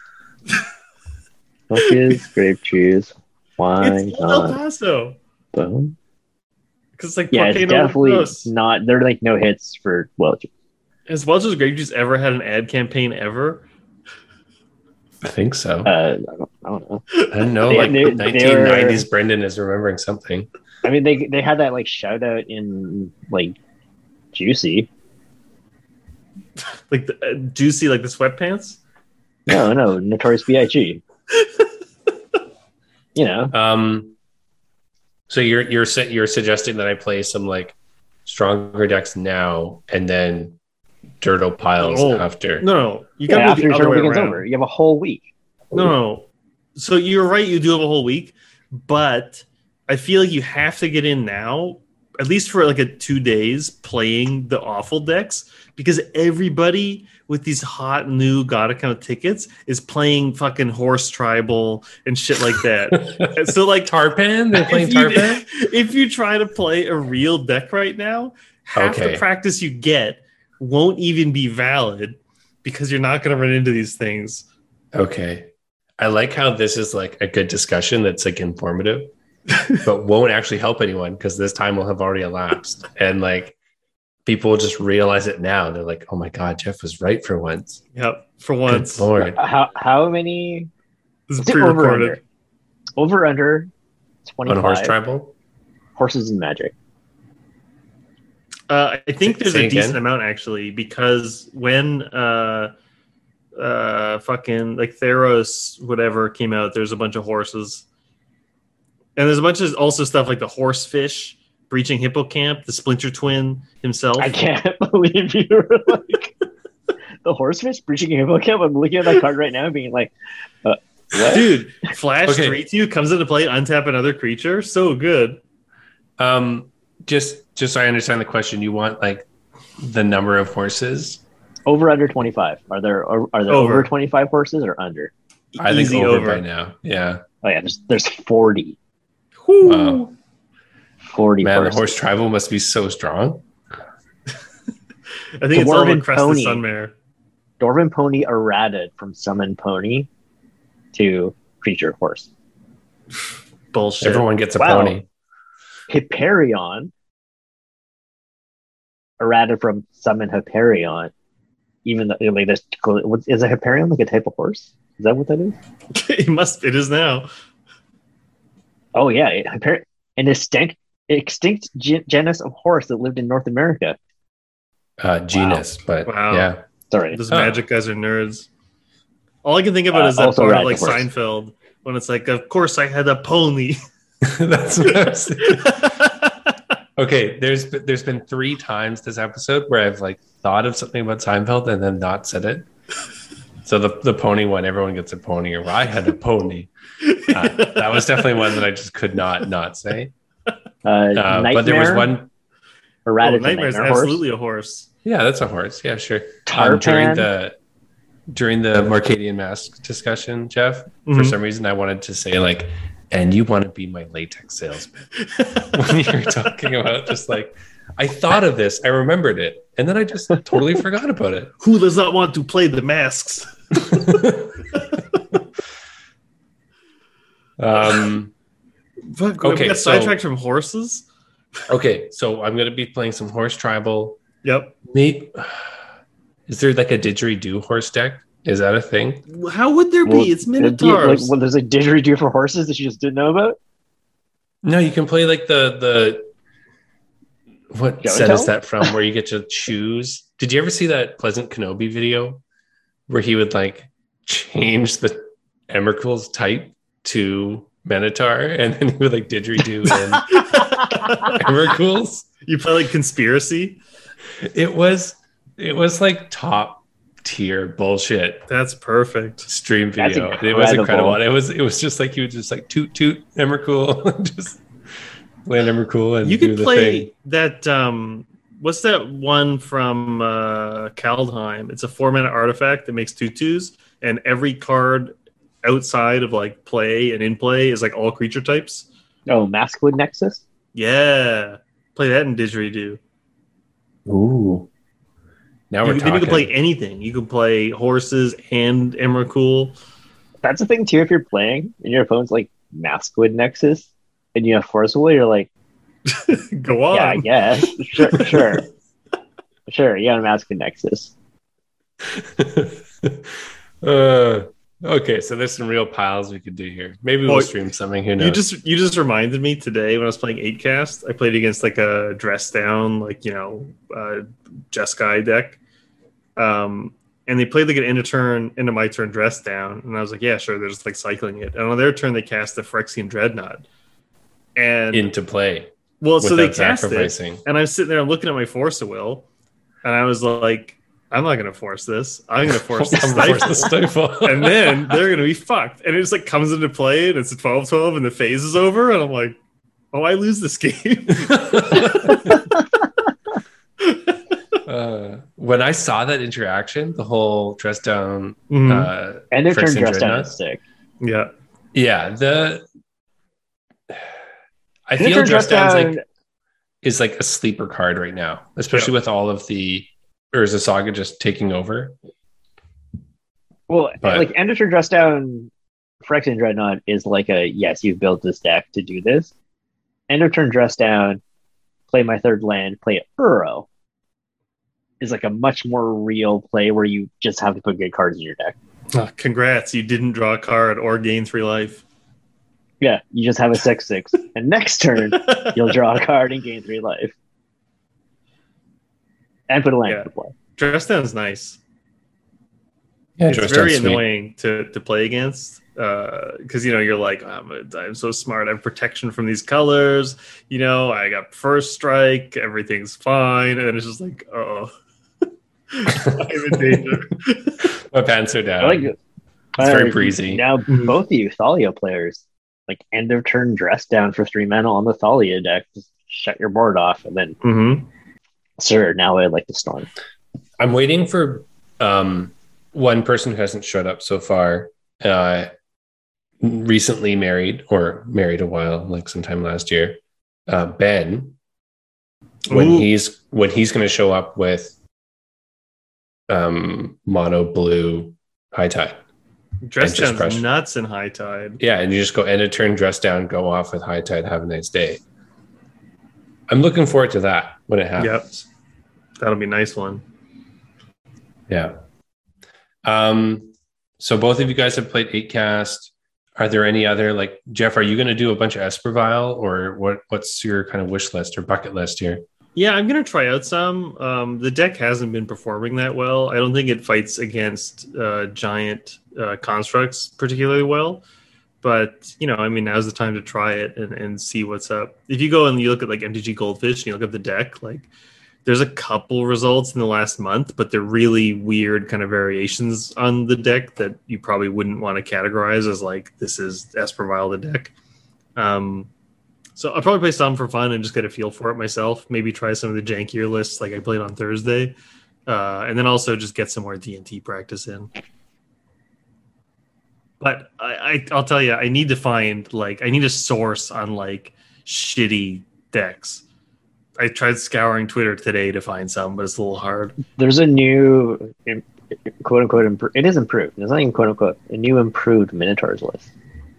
What is grape juice? Why It's old El not Paso. both? Because like Yeah, it's Volcano definitely Gross. not. They're like no hits for Welch. Has Welch's grape juice ever had an ad campaign ever? I think so. Uh, I don't, I don't know. I don't know. they- Like they- they nineteen nineties, Brendan is remembering something. I mean, they they had that like shout out in like Juicy. Like the, uh, juicy, like the sweatpants. No, no, Notorious B I G. You know, Um, so you're you're su- you're suggesting that I play some like stronger decks now and then Dirtle piles Oh. after. No, no, you yeah, got after to your the other turn way weekend's around. over, you have a whole week. No, no. So you're right. You do have a whole week, but I feel like you have to get in now, at least for like a two days playing the awful decks, because everybody with these hot new God account tickets is playing fucking horse tribal and shit like that. And so like Tarpan? They're playing if you, Tarpan? if you try to play a real deck right now, half Okay. the practice you get won't even be valid because you're not going to run into these things. Okay. I like how this is like a good discussion that's like informative, but won't actually help anyone because this time will have already elapsed. And like people will just realize it now. They're like, oh my God, Jeff was right for once. Yep, for Good once. Lord. How how many This is is it over pre-recorded. under? Over under twenty On Horse five Tribal? horses in Magic. Uh, I think Say- there's say a decent again? amount actually because when uh, uh, fucking like Theros whatever came out, there's a bunch of horses, and there's a bunch of also stuff like the Horsefish, Breaching Hippocamp, the Splinter Twin himself. I can't believe you were like the horsefish breaching a hippocamp. I'm looking at that card right now and being like, uh, what? Dude, Flash Okay. three two comes into play, untap another creature, so good. Um, just just so I understand the question, you want like the number of horses? Over under twenty-five. Are there are, are there Over. over twenty-five horses or under? I think Easy over, over. by now. Yeah. Oh yeah, there's there's forty. Whew. Wow. forty Man, the horses. horse tribal must be so strong. I think it's all Dwarven the Crest Pony. Sunmare. Dwarven Pony errated from summon pony to creature horse. Bullshit. Everyone gets a Wow. pony. Hyperion errated from summon Hyperion. Even though like this what is a Hyperion like a type of horse? Is that what that is? it must. It is now. Oh yeah, it, Hyper- an extinct extinct gen- genus of horse that lived in North America. Uh, genus, but Wow. yeah. Sorry. Those Huh. magic guys are nerds. All I can think about Uh, is that also part of ride like the horse. Seinfeld when it's like, of course I had a pony. That's what I was thinking. Okay, there's there's been three times this episode where I've like thought of something about Seinfeld and then not said it. So the the pony one, everyone gets a pony, or I had a pony. Uh, that was definitely one that I just could not not say. Uh, Uh, but there was one. Oh, errated Nightmare's nightmare horse. absolutely a horse. Yeah, that's a horse. Yeah, sure. Um, Tarpan. during the during the Marcadian Mask discussion, Jeff, for Mhm. some reason I wanted to say like, and you want to be my latex salesman. When you were talking about just like, I thought of this, I remembered it, and then I just totally forgot about it. Who does not want to play the masks? um, Fuck, Okay, we got so- sidetracked from horses. okay, so I'm gonna be playing some horse tribal. Yep. Maybe is there like a didgeridoo horse deck? Is that a thing? How would there Well, be? It's it'd be- Minotaurs. Like, well, there's a didgeridoo for horses that you just didn't know about. No, you can play like the the what Show and set is tell? that from where you get to choose. Did you ever see that Pleasant Kenobi video where he would like change the Emrakul's type to Minotaur and then he would like didgeridoo in Emrakul's? You play like Conspiracy? It was it was like top tier bullshit That's perfect. stream That's video. It was incredible. incredible. And it was it was just like he would just like toot toot Emrakul, just land Emrakul and You do could the play thing. that. Um, what's that one from uh, Kaldheim? It's a four mana artifact that makes tutus, and every card outside of like play and in play is like all creature types. Oh, Maskwood Nexus. Yeah, play that in didgeridoo. Ooh. Now we're You, then talking. you can play anything. You can play horses and Emrakul. That's the thing too. If you're playing and your opponent's like Maskwood Nexus, and you have Forcible, you're like, Go on. yeah, I guess, sure, sure, sure. You got a Maskwood Nexus. uh, okay, so there's some real piles we could do here. Maybe we'll Well, stream something. Who knows? You just you just reminded me today when I was playing eight cast. I played against like a dress down, like you know, uh, Jeskai deck, um, and they played like an end of turn into my turn dress down, and I was like, yeah, sure. They're just like cycling it, and on their turn they cast the Phyrexian Dreadnought, and into play well, so they without cast it, sacrificing. and I'm sitting there looking at my Force of Will, and I was like, I'm not going to force this. I'm going to force the I'm forced to stifle. stifle. And then they're going to be fucked. And it just like comes into play and it's a twelve twelve and the phase is over. And I'm like, oh, I lose this game. uh, when I saw that interaction, the whole dress down, Mhm. uh, And their turn Phyrexian dress down Dreadnought. is sick. Yeah. Yeah, the I And their feel turn dress dress down's down. like is like a sleeper card right now, especially with all of the Urza Saga just taking over. Well, But- like End of Turn Dress Down, Phyrexian Dreadnought is like a yes, you've built this deck to do this. End of Turn Dress Down, play my third land, play Uro is like a much more real play where you just have to put good cards in your deck. Oh, congrats. You didn't draw a card or gain three life. Yeah, you just have a six six, and next turn you'll draw a card and gain three life, and put a land Yeah. into play. Dress down's nice. Yeah, It's dress very down's sweet. annoying to, to play against because, you know, you're like, I'm, a, I'm so smart. I have protection from these colors. You know, I got first strike. Everything's fine. And it's just like, oh, I'm in danger. My pants are down. I like it. It's very Uh, breezy. Now, Mhm. both of you Thalia players, like end of turn dress down for three mana on the Thalia deck, just shut your board off, and then, Mm-hmm. sir, now I'd like to storm. I'm waiting for um, one person who hasn't showed up so far. Uh, recently married or married a while, like sometime last year. Uh, Ben, when Ooh. he's when he's going to show up with um, mono blue high tide. Dress And just down's crush. nuts in high tide. Yeah, and you just go end of turn, dress down, go off with high tide, have a nice day. I'm looking forward to that when it happens. That'll be a nice one. Yeah. Um, so both of you guys have played eight cast. Are there any other, like, Jeff, are you going to do a bunch of Espervile, or what? What's your kind of wish list or bucket list here? Yeah, I'm gonna try out some. Um, the deck hasn't been performing that well. I don't think it fights against uh, giant uh, constructs particularly well. But you know, I mean, now's the time to try it and, and see what's up. If you go and you look at like M T G Goldfish and you look at the deck, like there's a couple results in the last month, but they're really weird kind of variations on the deck that you probably wouldn't want to categorize as like this is Espervile the deck. Um, So I'll probably play some for fun and just get a feel for it myself. Maybe try some of the jankier lists like I played on Thursday. Uh, and then also just get some more D and T practice in. But I, I, I'll tell you, I need to find, like, I need a source on, like, shitty decks. I tried scouring Twitter today to find some, but it's a little hard. There's a new, im- quote unquote, impro- it is improved. There's not even quote unquote, a new improved Minotaurs list.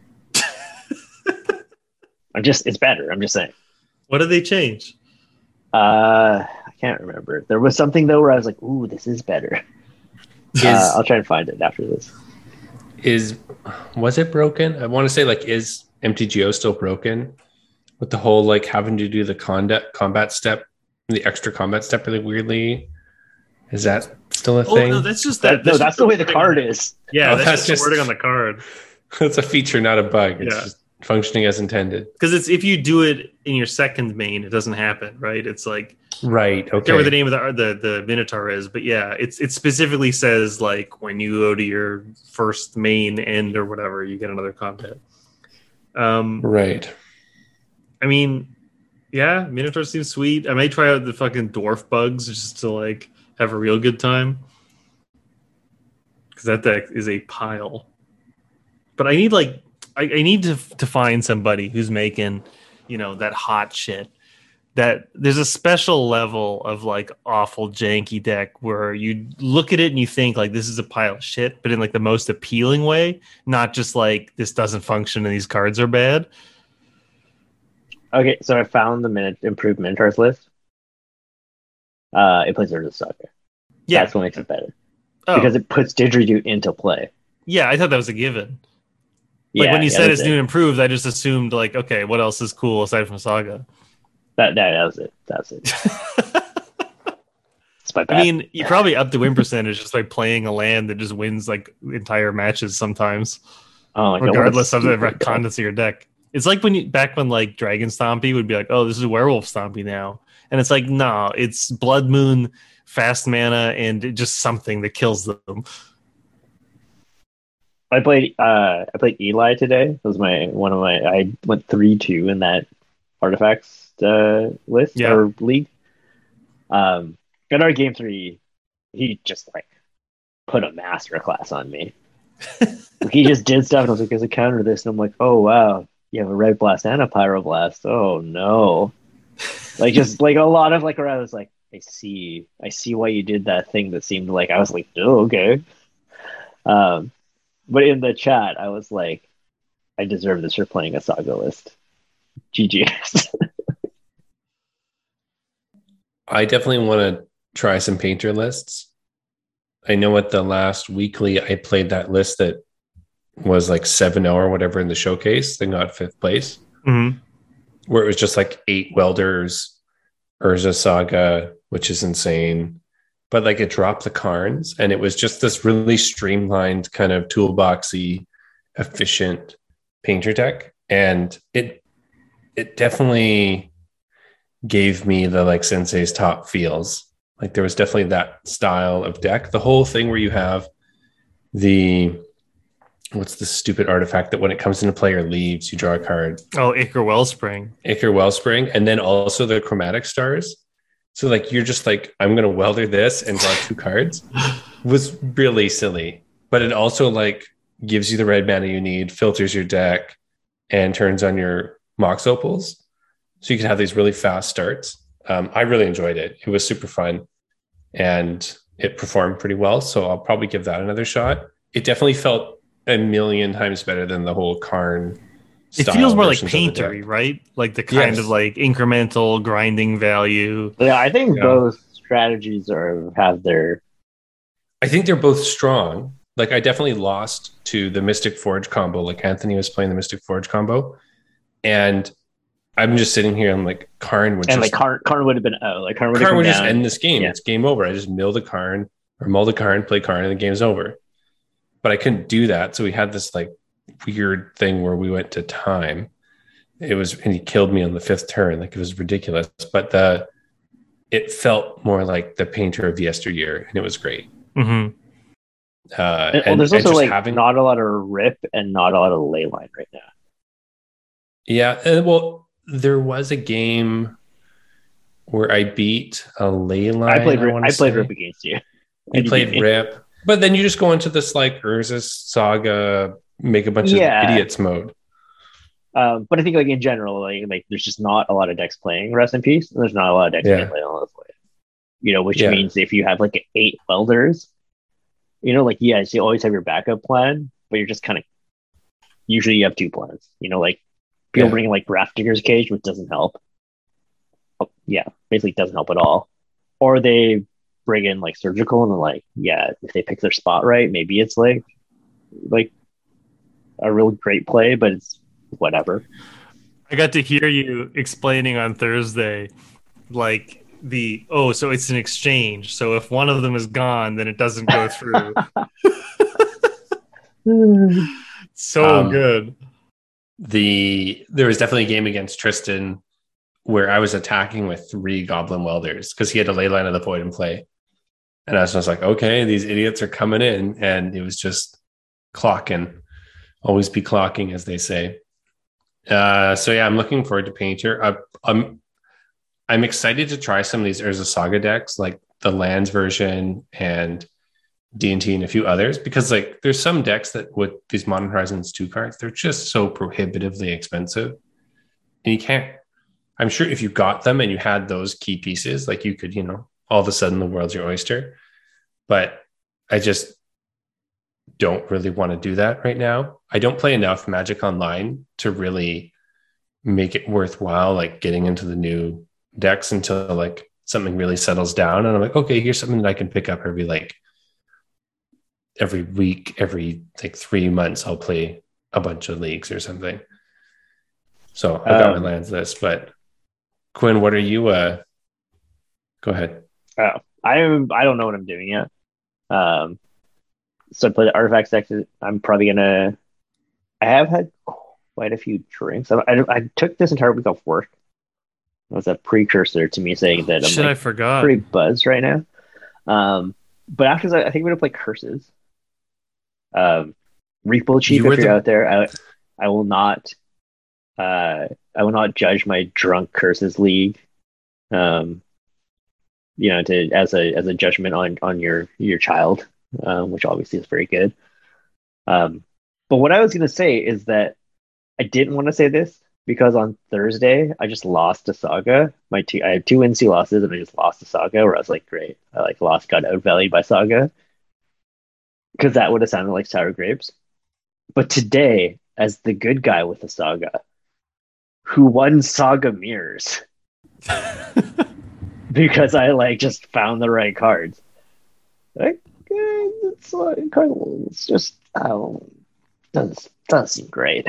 I'm just, it's better. I'm just saying. What did they change? Uh, I can't remember. There was something though where I was like, "Ooh, this is better." Is Uh, I'll try and find it after this. is was it broken? I want to say, like, is M T G O still broken? with the whole like having to do the combat combat step, the extra combat step really weirdly. Is that still a Oh thing? no, that's just That, that. no, that's the way the card is. Yeah, Oh, that's, that's just, just- the wording on the card. It's a feature, not a bug. It's Yeah. just functioning as intended. Because it's if you do it in your second main, it doesn't happen, right? It's like Right. I can't Okay. remember the name of the the the Minotaur is, but yeah, it's it specifically says like when you go to your first main end or whatever, you get another combat. Um, Right. I mean, yeah, Minotaur seems sweet. I may try out the fucking dwarf bugs just to like have a real good time. Because that deck is a pile. But I need like I, I need to to find somebody who's making, you know, that hot shit. That there's a special level of like awful janky deck where you look at it and you think like this is a pile of shit, but in like the most appealing way, not just like this doesn't function and these cards are bad. Okay, so I found the minute improved Minotaurs list. Uh, it plays Urza Saga. Yeah, That's what makes it better. oh, Because it puts Didgeridoo into play. yeah, I thought that was a given. Like Yeah, when you yeah, said that's it's it. new and improved, I just assumed like, okay, what else is cool aside from Saga? That, that, that was it. That's it. It's my bad. I mean, you probably up the win percentage just by playing a land that just wins like entire matches sometimes, oh my God, what a regardless of the stupid deck. contents of your deck. It's like when you back when like Dragon Stompy would be like, oh, this is Werewolf Stompy now, and it's like, no, it's Blood Moon, fast mana, and just something that kills them. I played uh I played Eli today. It was my one of my I went three two in that artifacts uh list Yeah. or league. Um got our game three, he just like put a master class on me. He just did stuff and I was like, there's a counter to this, and I'm like, oh wow, you have a red blast and a pyroblast. Oh no. Like just like a lot of like where I was like, I see I see why you did that thing that seemed like I was like, oh okay. Um But in the chat, I was like, I deserve this for playing a Saga list. G G. I definitely want to try some painter lists. I know at the last weekly, I played that list that was like seven oh or whatever in the showcase. They got fifth place, Mm-hmm. where it was just like eight welders, Urza Saga, which is insane. But like it dropped the Karns, and it was just this really streamlined kind of toolboxy, efficient painter deck, and it it definitely gave me the like Sensei's Top feels. Like there was definitely that style of deck. The whole thing where you have the what's the stupid artifact that when it comes into play or leaves, you draw a card. Oh, Ichor Wellspring. Ichor Wellspring, and then also the chromatic stars. So like you're just like, I'm gonna welder this and draw two cards. Was really silly. But it also like gives you the red mana you need, filters your deck, and turns on your Mox Opals. So you can have these really fast starts. Um, I really enjoyed it. It was super fun. And it performed pretty well. So I'll probably give that another shot. It definitely felt a million times better than the whole Karn. It style feels more like versions of the deck. paintery, right? Like the kind Yes. of like incremental grinding value. Yeah, I think Yeah. both strategies are have their I think they're both strong. Like I definitely lost to the Mystic Forge combo. Like Anthony was playing the Mystic Forge combo, and I'm just sitting here. I'm like, Karn would and just like Karn, Karn would have been out. Like Karn would have Karn come would just down. end this game. Yeah. It's game over. I just mill the Karn or mull the Karn, play Karn, and the game's over. But I couldn't do that, so we had this like weird thing where we went to time. It was, and he killed me on the fifth turn. Like it was ridiculous. But the it felt more like the painter of yesteryear, and it was great. Mm-hmm. Uh, And, well, and, there's and also just like having not a lot of rip and not a lot of ley line right now. Yeah, uh, well, there was a game where I beat a ley line. I played Rip, wanna I played say. Rip against you. You And played beat me. Rip, but then you just go into this like Urza Saga, make a bunch Yeah. of idiots mode. Um, but I think like in general, like like there's just not a lot of decks playing Rest in Peace. And there's not a lot of decks Yeah. playing all this way. You know, which Yeah. means if you have like eight welders, you know, like yes, you always have your backup plan, but you're just kind of usually you have two plans. You know, like people Yeah. bring in like Graph Digger's Cage, which doesn't help. Oh, yeah, basically doesn't help at all. Or they bring in like Surgical and they're like, yeah, if they pick their spot right, maybe it's like like a real great play, but it's whatever. I got to hear you explaining on Thursday, like the oh, so it's an exchange. So if one of them is gone, then it doesn't go through. So Um, good. the there was definitely a game against Tristan where I was attacking with three Goblin Welders because he had a ley line of the void in play. And I was just like, okay, these idiots are coming in. And it was just clocking. Always be clocking, as they say. Uh, so yeah, I'm looking forward to Painter. I, I'm I'm excited to try some of these Urza Saga decks, like the lands version and D and T and a few others, because like there's some decks that with these Modern Horizons two cards, they're just so prohibitively expensive. And you can't, I'm sure if you got them and you had those key pieces, like you could, you know, all of a sudden the world's your oyster. But I just don't really want to do that right now. I don't play enough Magic Online to really make it worthwhile, like getting into the new decks until like something really settles down. And I'm like, okay, here's something that I can pick up every like every week, every like three months, I'll play a bunch of leagues or something. So I've got um, my lands list, but Quinn, what are you? Uh, go ahead. Oh, I'm. I don't know what I'm doing yet. Um, so I played the artifacts deck. I'm probably gonna. I have had quite a few drinks. I, I, I took this entire week off work. It was a precursor to me saying that I'm Shit, like I forgot. pretty buzzed right now. Um, but after that, I think we're gonna play Curses. Um, Repo Chief, if you're the... out there, I I will not. Uh, I will not judge my drunk Curses league. Um, you know, to as a as a judgment on on your your child, um, which obviously is very good. Um, but what I was going to say is that I didn't want to say this because on Thursday I just lost to Saga. My two, I had two N C losses and I just lost to Saga. Where I was like, great, I like lost, got outvalued by Saga, because that would have sounded like sour grapes. But today, as the good guy with the Saga, who won Saga Mirrors. Because I like just found the right cards. Like, it's like it's just oh, doesn't doesn't seem great.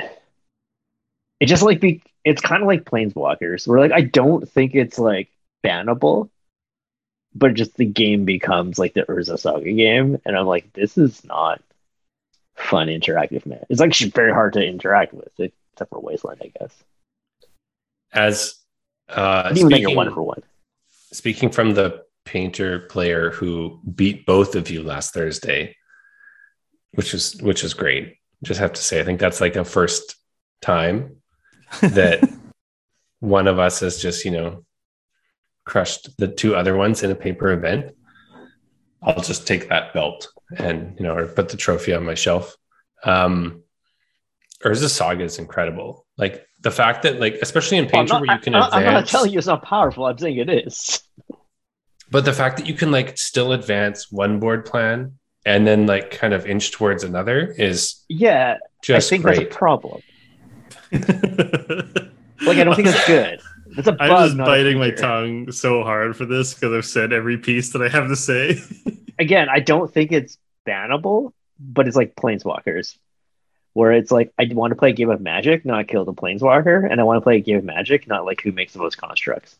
It just like be it's kind of like Planeswalkers. Where like I don't think it's like bannable, but just the game becomes like the Urza Saga game, and I'm like, this is not fun interactive, man. It's like very hard to interact with, except for Wasteland, I guess. As uh, even then, you're one for one. Speaking from the Painter player who beat both of you last Thursday, which is which is great. Just have to say, I think that's like a first time that one of us has just, you know, crushed the two other ones in a paper event. I'll just take that belt and, you know, or put the trophy on my shelf. Um, Urza Saga is incredible. Like the fact that, like, especially in Painter, well, not, where you can I, advance. I'm not telling you it's not powerful. I'm saying it is. But the fact that you can like still advance one board plan and then like kind of inch towards another is yeah. Just I think great. That's a problem. Like I don't think that's good. That's a bug. I'm just not biting my tongue so hard for this because I've said every piece that I have to say. Again, I don't think it's bannable, but it's like Planeswalkers. Where it's like, I want to play a game of Magic, not kill the Planeswalker, and I want to play a game of Magic, not like who makes the most constructs.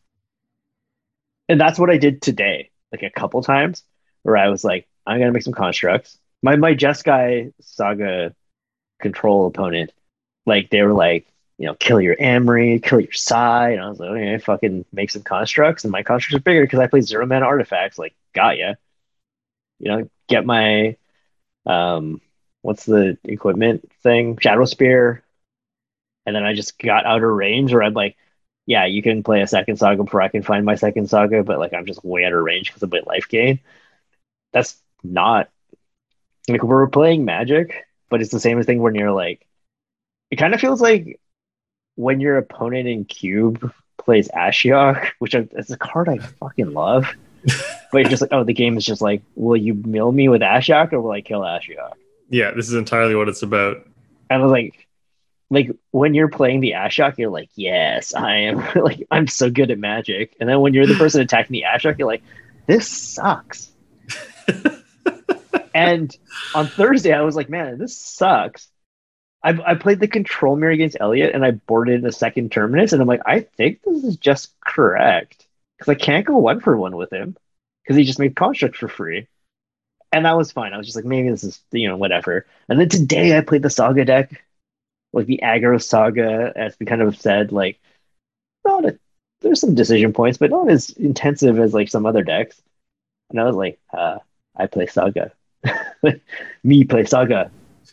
And that's what I did today, like a couple times, where I was like, I'm going to make some constructs. My my Jeskai Saga control opponent, like, they were like, you know, kill your Amory, kill your Sai, and I was like, okay, fucking make some constructs, and my constructs are bigger because I play zero mana artifacts, like, got ya. You know, get my... um. What's the equipment thing? Shadow Spear. And then I just got out of range where I'm like, yeah, you can play a second Saga before I can find my second Saga, but like I'm just way out of range because of my life gain. That's not like we're playing Magic, but it's the same thing when you're like, it kind of feels like when your opponent in Cube plays Ashiok, which is a card I fucking love. But you're just like, oh, the game is just like, will you mill me with Ashiok or will I kill Ashiok? Yeah, this is entirely what it's about. And I was like, like when you're playing the Ashiok, you're like, yes, I am like, I'm so good at Magic. And then when you're the person attacking the Ashiok, you're like, this sucks. And on Thursday, I was like, man, this sucks. I I played the control mirror against Elliot, and I boarded the second terminus, and I'm like, I think this is just correct because I can't go one for one with him because he just made construct for free, and that was fine. I was just like, maybe this is you know whatever. And then today I played the Saga deck, like the aggro Saga, as we kind of said, like not a, there's some decision points, but not as intensive as like some other decks. And I was like, uh, I play Saga, me play Saga.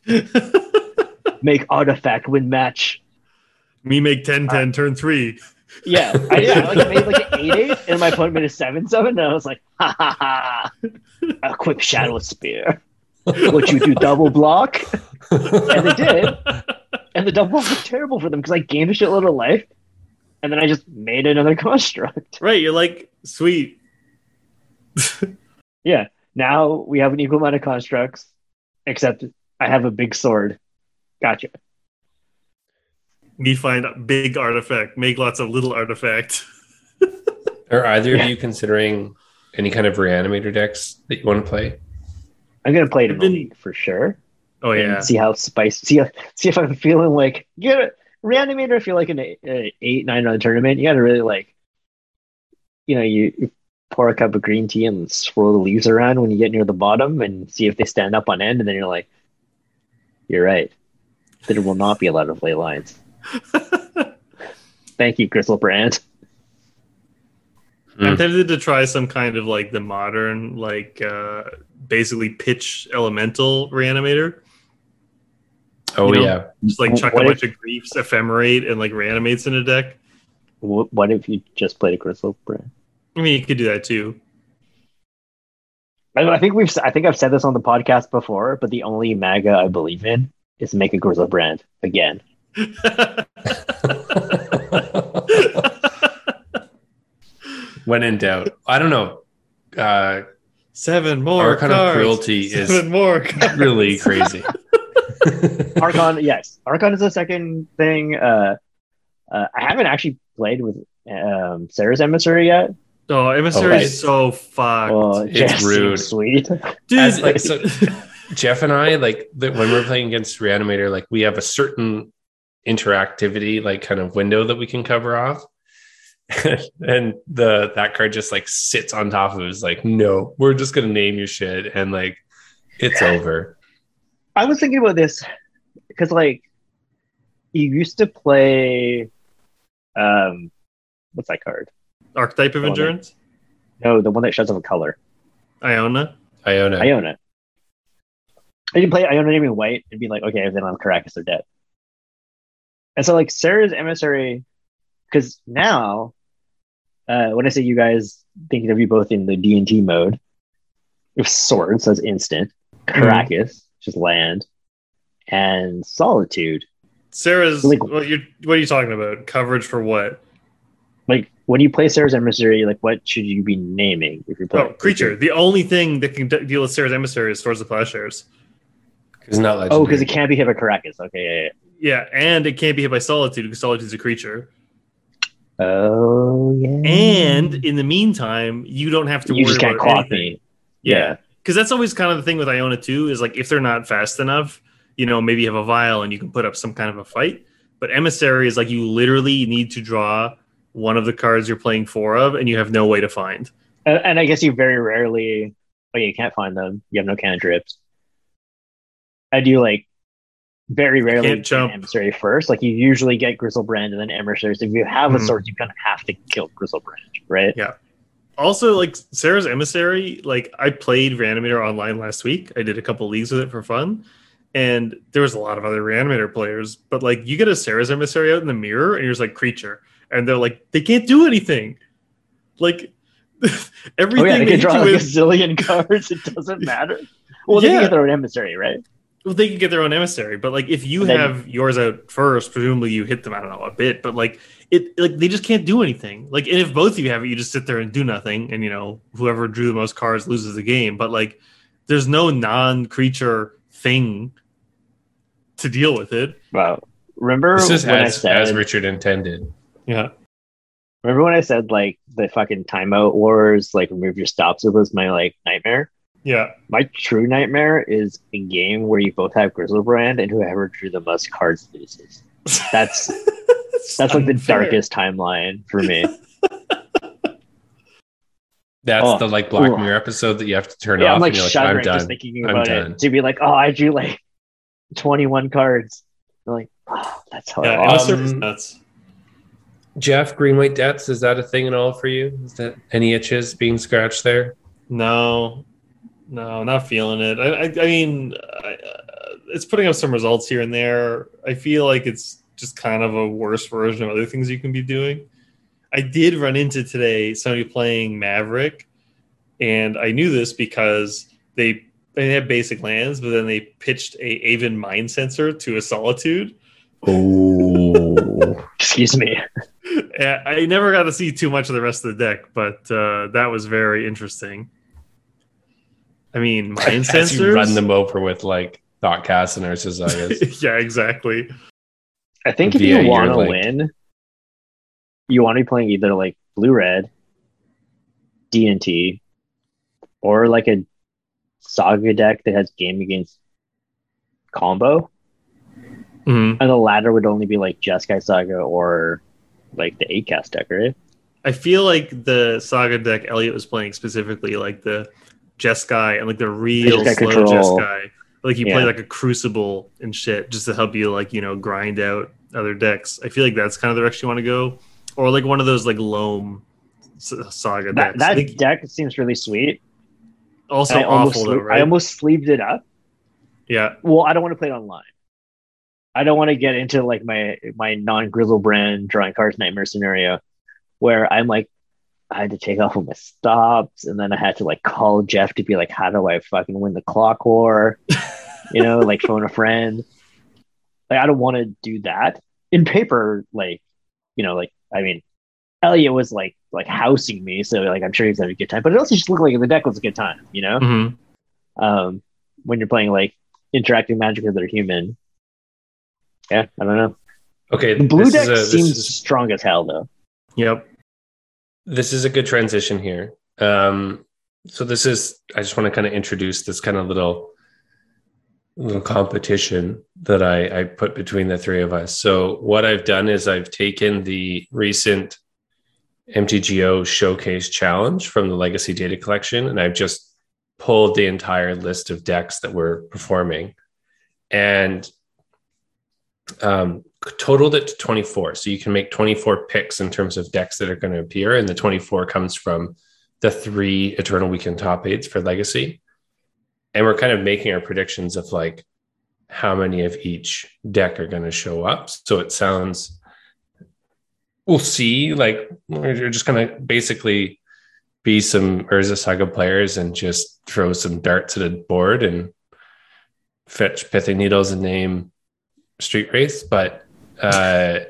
Make artifact win match. Me make ten ten, uh, turn three. Yeah, I, yeah, I like made like an eight eight, and my opponent made a seven seven, and I was like, ha ha ha! Equip Shadow Spear. What you do, double block? And they did, and the double block was terrible for them because I gained a shitload of life, and then I just made another construct. Right, you're like, sweet. Yeah, now we have an equal amount of constructs, except I have a big sword. Gotcha. Me find a big artifact, make lots of little artifact. Are either of you considering any kind of reanimator decks that you want to play? I'm gonna play it in the been... league for sure. Oh yeah. See how spicy. See, how, see if I'm feeling like get it. Reanimator. If you're like an eight, eight nine round tournament, you got to really like, you know, you, you pour a cup of green tea and swirl the leaves around when you get near the bottom and see if they stand up on end, and then you're like, you're right. There will not be a lot of ley lines. Thank you, Crystal Brand. I'm tempted to try some kind of like the modern, like uh, basically pitch elemental reanimator. Oh, you know? yeah. Just like chuck What a if- bunch of griefs, ephemerate, and like reanimates in a deck. What, what if you just played a Crystal Brand? I mean, you could do that too. I, I think we've. I think I've said this on the podcast before, but the only MAGA I believe in is make a Grizzle Brand again. When in doubt. I don't know. Uh, Seven more Archon of cards. Cruelty Seven is more cards. really crazy. Archon, yes. Archon is the second thing. Uh, uh, I haven't actually played with um, Sarah's Emissary yet. Oh, Emissary Oh, is it's- so fucked. Well, It's Jeff seems rude. Sweet. Dude, As, like, so- Jeff and I, like the, when we're playing against Reanimator, like we have a certain interactivity, like kind of window that we can cover off. And the that card just like sits on top of it. It's like, no, we're just gonna name your shit, and like it's over. I was thinking about this because, like, you used to play. Um, what's that card? Archetype of Oh, no. Endurance? No, the one that shows up a color. Iona? Iona. Iona. I can play Iona even white and be like, okay, if they don't have Caracas, they're dead. And so, like, Sarah's Emissary, because now, uh, when I say you guys, thinking of you both in the D and T mode, with swords, that's instant, Caracas, just land, and Solitude. Sarah's Like- what you what are you talking about? Coverage for what? Like, when you play Sarah's Emissary, like, what should you be naming if you're playing? Oh, creature. The only thing that can de- deal with Sarah's Emissary is Swords of Plowshares. It's not legendary. Oh, because it can't be hit by Caracas. Okay, yeah, yeah. Yeah, and it can't be hit by Solitude because Solitude's a creature. Oh, yeah. And in the meantime, you don't have to you worry just can't about clock anything. me. Yeah. Because that's always kind of the thing with Iona too, is like if they're not fast enough, you know, maybe you have a vial and you can put up some kind of a fight. But Emissary is like you literally need to draw one of the cards you're playing four of, and you have no way to find. And, and I guess you very rarely, oh yeah, you can't find them. You have no cantrips. I do like very rarely can't jump. get Emissary first. Like you usually get Grizzlebrand and then Emissary. So if you have a Mhm. sword, you kind of have to kill Grizzlebrand, right? Yeah. Also, like Sarah's Emissary, like I played Reanimator online last week. I did a couple leagues with it for fun. And there was a lot of other Reanimator players. But like you get a Sarah's Emissary out in the mirror and you're just like creature. And they're like, they can't do anything. Like everything Oh yeah, they they can draw do like a is- zillion cards. It doesn't matter. Well, they Yeah. can get their own Emissary, right? Well, they can get their own emissary, but like if you And then- have yours out first, presumably you hit them. I don't know a bit, but like it, like they just can't do anything. Like, and if both of you have it, you just sit there and do nothing, and you know whoever drew the most cards loses the game. But like, there's no non-creature thing to deal with it. Wow. Remember This is when I as, said as Richard intended. Yeah, remember when I said like the fucking timeout wars, like remove your stops, it was my like nightmare? Yeah. My true nightmare is a game where you both have Grizzlebrand and whoever drew the most cards loses. That's It's that's like the unfair. darkest timeline for me. That's Oh, the like Black ugh. Mirror episode that you have to turn Yeah, off. I'm like and you're like, shuddering I'm done. just thinking I'm about done. it. To be like, oh, I drew like twenty-one cards. I'm like, oh, that's how Yeah, I lost. unless Um, it's nuts. Jeff, green white debts, is that a thing at all for you? Is that any itches being scratched there? No, no, not feeling it. I, I, I mean, I, uh, it's putting up some results here and there. I feel like it's just kind of a worse version of other things you can be doing. I did run into today somebody playing Maverick, and I knew this because they they had basic lands, but then they pitched a Aven Mind Sensor to a Solitude. Oh, Excuse me. Yeah, I never got to see too much of the rest of the deck, but uh, that was very interesting. I mean, Mind as Sensors. you run them over with like Thoughtcast and Ursus, I guess. Yeah, exactly. I think if Via you your, want to like- win, you want to be playing either like blue red, D and T, or like a Saga deck that has game against combo. Mhm. And the latter would only be like Jeskai Saga or like the eight cast deck, right? I feel like the Saga deck Elliot was playing specifically like the Jeskai and like the real Jeskai slow control. Jeskai. Like you Yeah. play like a Crucible and shit just to help you like, you know, grind out other decks. I feel like that's kind of the direction you want to go. Or like one of those like Loam S- Saga That, decks. that I think deck seems really sweet. also I almost, awful though, sle- right? I almost sleeved it up. Yeah. Well, I don't want to play it online. I don't want to get into like my my non Grizzlebrand drawing cards nightmare scenario where I'm like, I had to take off all my stops, and then I had to like call Jeff to be like, how do I fucking win the clock war? You know, like phone a friend. Like I don't want to do that in paper. Like, you know, like I mean, Elliot was like like housing me, so like I'm sure he's having a good time. But it also just looked like the deck was a good time. You know, Mhm. um, when you're playing like interacting magic with other human. Yeah, I don't know. Okay, The blue this deck is a, this seems is- strong as hell, though. Yep. this is a good transition here. Um, so this is, I just want to kind of introduce this kind of little little competition that I, I put between the three of us. So what I've done is I've taken the recent M T G O Showcase Challenge from the Legacy Data Collection, and I've just pulled the entire list of decks that were performing and um, totaled it to twenty-four. So you can make twenty-four picks in terms of decks that are going to appear, and the twenty-four comes from the three Eternal Weekend top eights for Legacy. And we're kind of making our predictions of like how many of each deck are going to show up. So it sounds, we'll see. Like we're just going to basically be some Urza Saga players and just throw some darts at a board and fetch Pithing Needles and name Street Wraiths. But uh,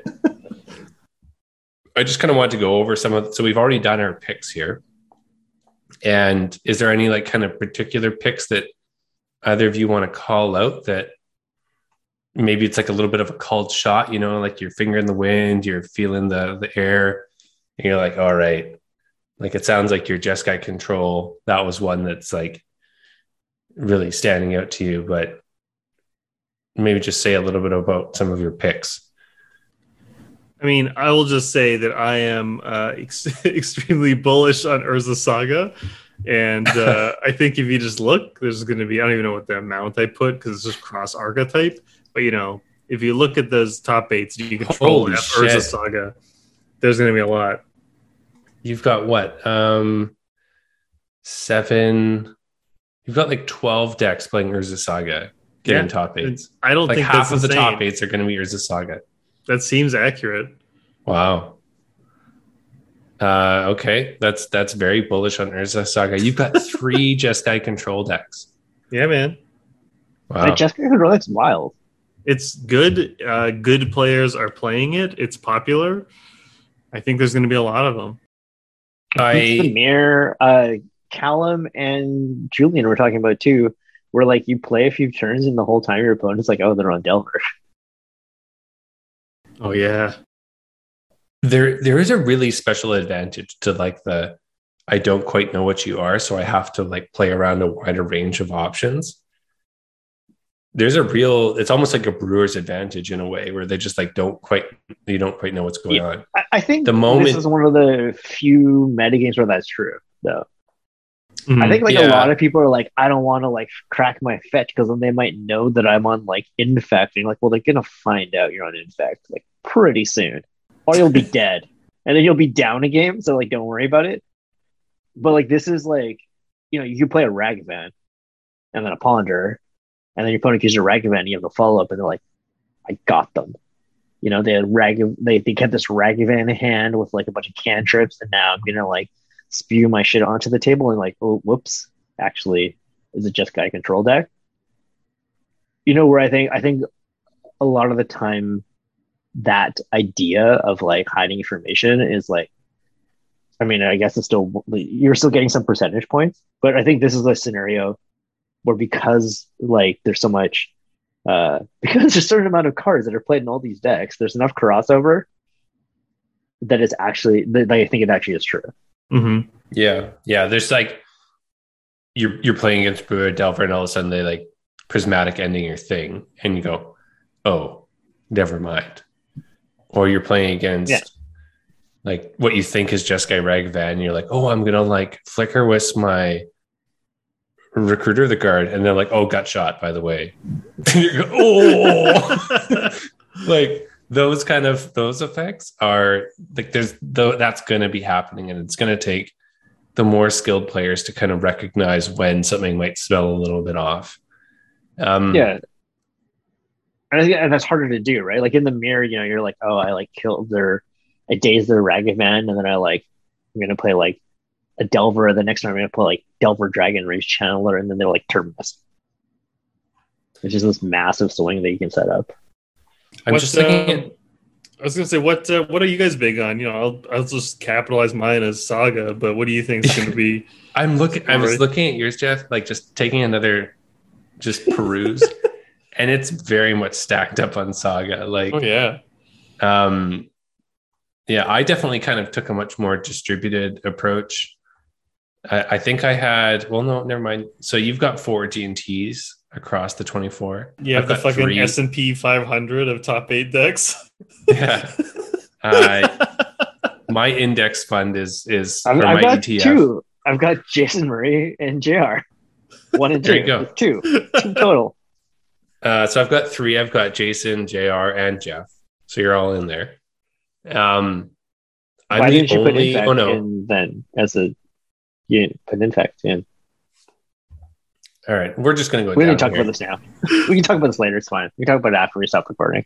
I just kind of want to go over some of, so we've already done our picks here. And is there any like kind of particular picks that either of you want to call out that maybe it's like a little bit of a called shot, you know, like your finger in the wind, you're feeling the the air, and you're like, all right, like it sounds like your Jeskai Control, that was one that's like really standing out to you, but maybe just say a little bit about some of your picks. I mean, I will just say that I am uh, ex- extremely bullish on Urza Saga. And uh, I think if you just look, there's going to be, I don't even know what the amount I put because it's just cross archetype. But, you know, if you look at those top eights, you control Holy F shit. Urza Saga. There's going to be a lot. You've got what? Um, seven. You've got like twelve decks playing Urza Saga getting Yeah. top eights. I don't Like think half that's of the insane. top eights are going to be Urza Saga. That seems accurate. Wow. Uh, okay, that's that's very bullish on Urza Saga. You've got three Jeskai Control decks. Yeah, man. Wow. Like Jeskai Control, that's wild. It's good. Uh, good players are playing it. It's popular. I think there's going to be a lot of them. The I mirror, uh, Callum and Julian were talking about too, where like you play a few turns and the whole time your opponent's like, oh, they're on Delver. Oh, yeah. there there is a really special advantage to like the I don't quite know what you are, so I have to like play around a wider range of options. There's a real, it's almost like a brewer's advantage in a way where they just like don't quite, you don't quite know what's going Yeah, on. I, I think The moment- this is one of the few metagames where that's true, though. Mhm. I think like Yeah. a lot of people are like, I don't want to like crack my fetch because then they might know that I'm on like infect. And you're like, well, they're gonna find out you're on infect like pretty soon, or you'll be dead, and then you'll be down a game. So like, don't worry about it. But like, this is like, you know, you can play a Ragavan and then a Ponder, and then your opponent gives you a Ragavan, and you have the follow up, and they're like, I got them. You know, they had Rag, they they kept this Ragavan in hand with like a bunch of cantrips, and now I'm gonna like spew my shit onto the table and like, oh, whoops, actually, is it just guy control deck? You know, where I think I think a lot of the time that idea of like hiding information is like, I mean, I guess it's still, you're still getting some percentage points, but I think this is a scenario where because like there's so much, uh, because there's a certain amount of cards that are played in all these decks, there's enough crossover that it's actually, that I think it actually is true. Mhm. Yeah. Yeah. There's like, you're, you're playing against Brewer Delver and all of a sudden they like prismatic ending your thing and you go, oh, never mind. Or you're playing against Yeah. like what you think is just Guy Ragavan and you're like, oh, I'm going to like flicker with my Recruiter of the Guard. And they're like, oh, got shot, by the way. And you go, oh, like those kind of, those effects are like, there's though that's going to be happening and it's going to take the more skilled players to kind of recognize when something might smell a little bit off. Um, Yeah. And, I think, and that's harder to do, right? Like in the mirror, you know, you're like, oh, I like killed their, I dazed their Ragavan, and then I like, I'm going to play like a Delver. The next time I'm going to play like Delver Dragon Rage Channeler, and then they're like Terminus. It's just this massive swing that you can set up. I'm What, just thinking, um, I was gonna say, what uh, what are you guys big on? You know, I'll I'll just capitalize mine as Saga, but what do you think is going to be? I'm looking, I was Right. looking at yours, Jeff, like just taking another, just peruse, and it's very much stacked up on Saga. Like, Oh yeah, um, yeah, I definitely kind of took a much more distributed approach. I, I think I had, well, no, never mind. So you've got four G and Ts across the twenty-four. you I've have the got fucking three. S and P five hundred of top eight decks. Yeah. Uh, my index fund is is I've, or I've my got E T F. two. I've got Jason Murray and J R. One and two. There you go. Two. Two total. Uh, so I've got three. I've got Jason, J R, and Jeff. So you're all in there. Um, I'm Why the didn't you put only. infect Oh no! in then as a you put infect in? All right, we're just gonna go. We down can talk here. about this now. We can talk about this later. It's fine. We can talk about it after we stop recording.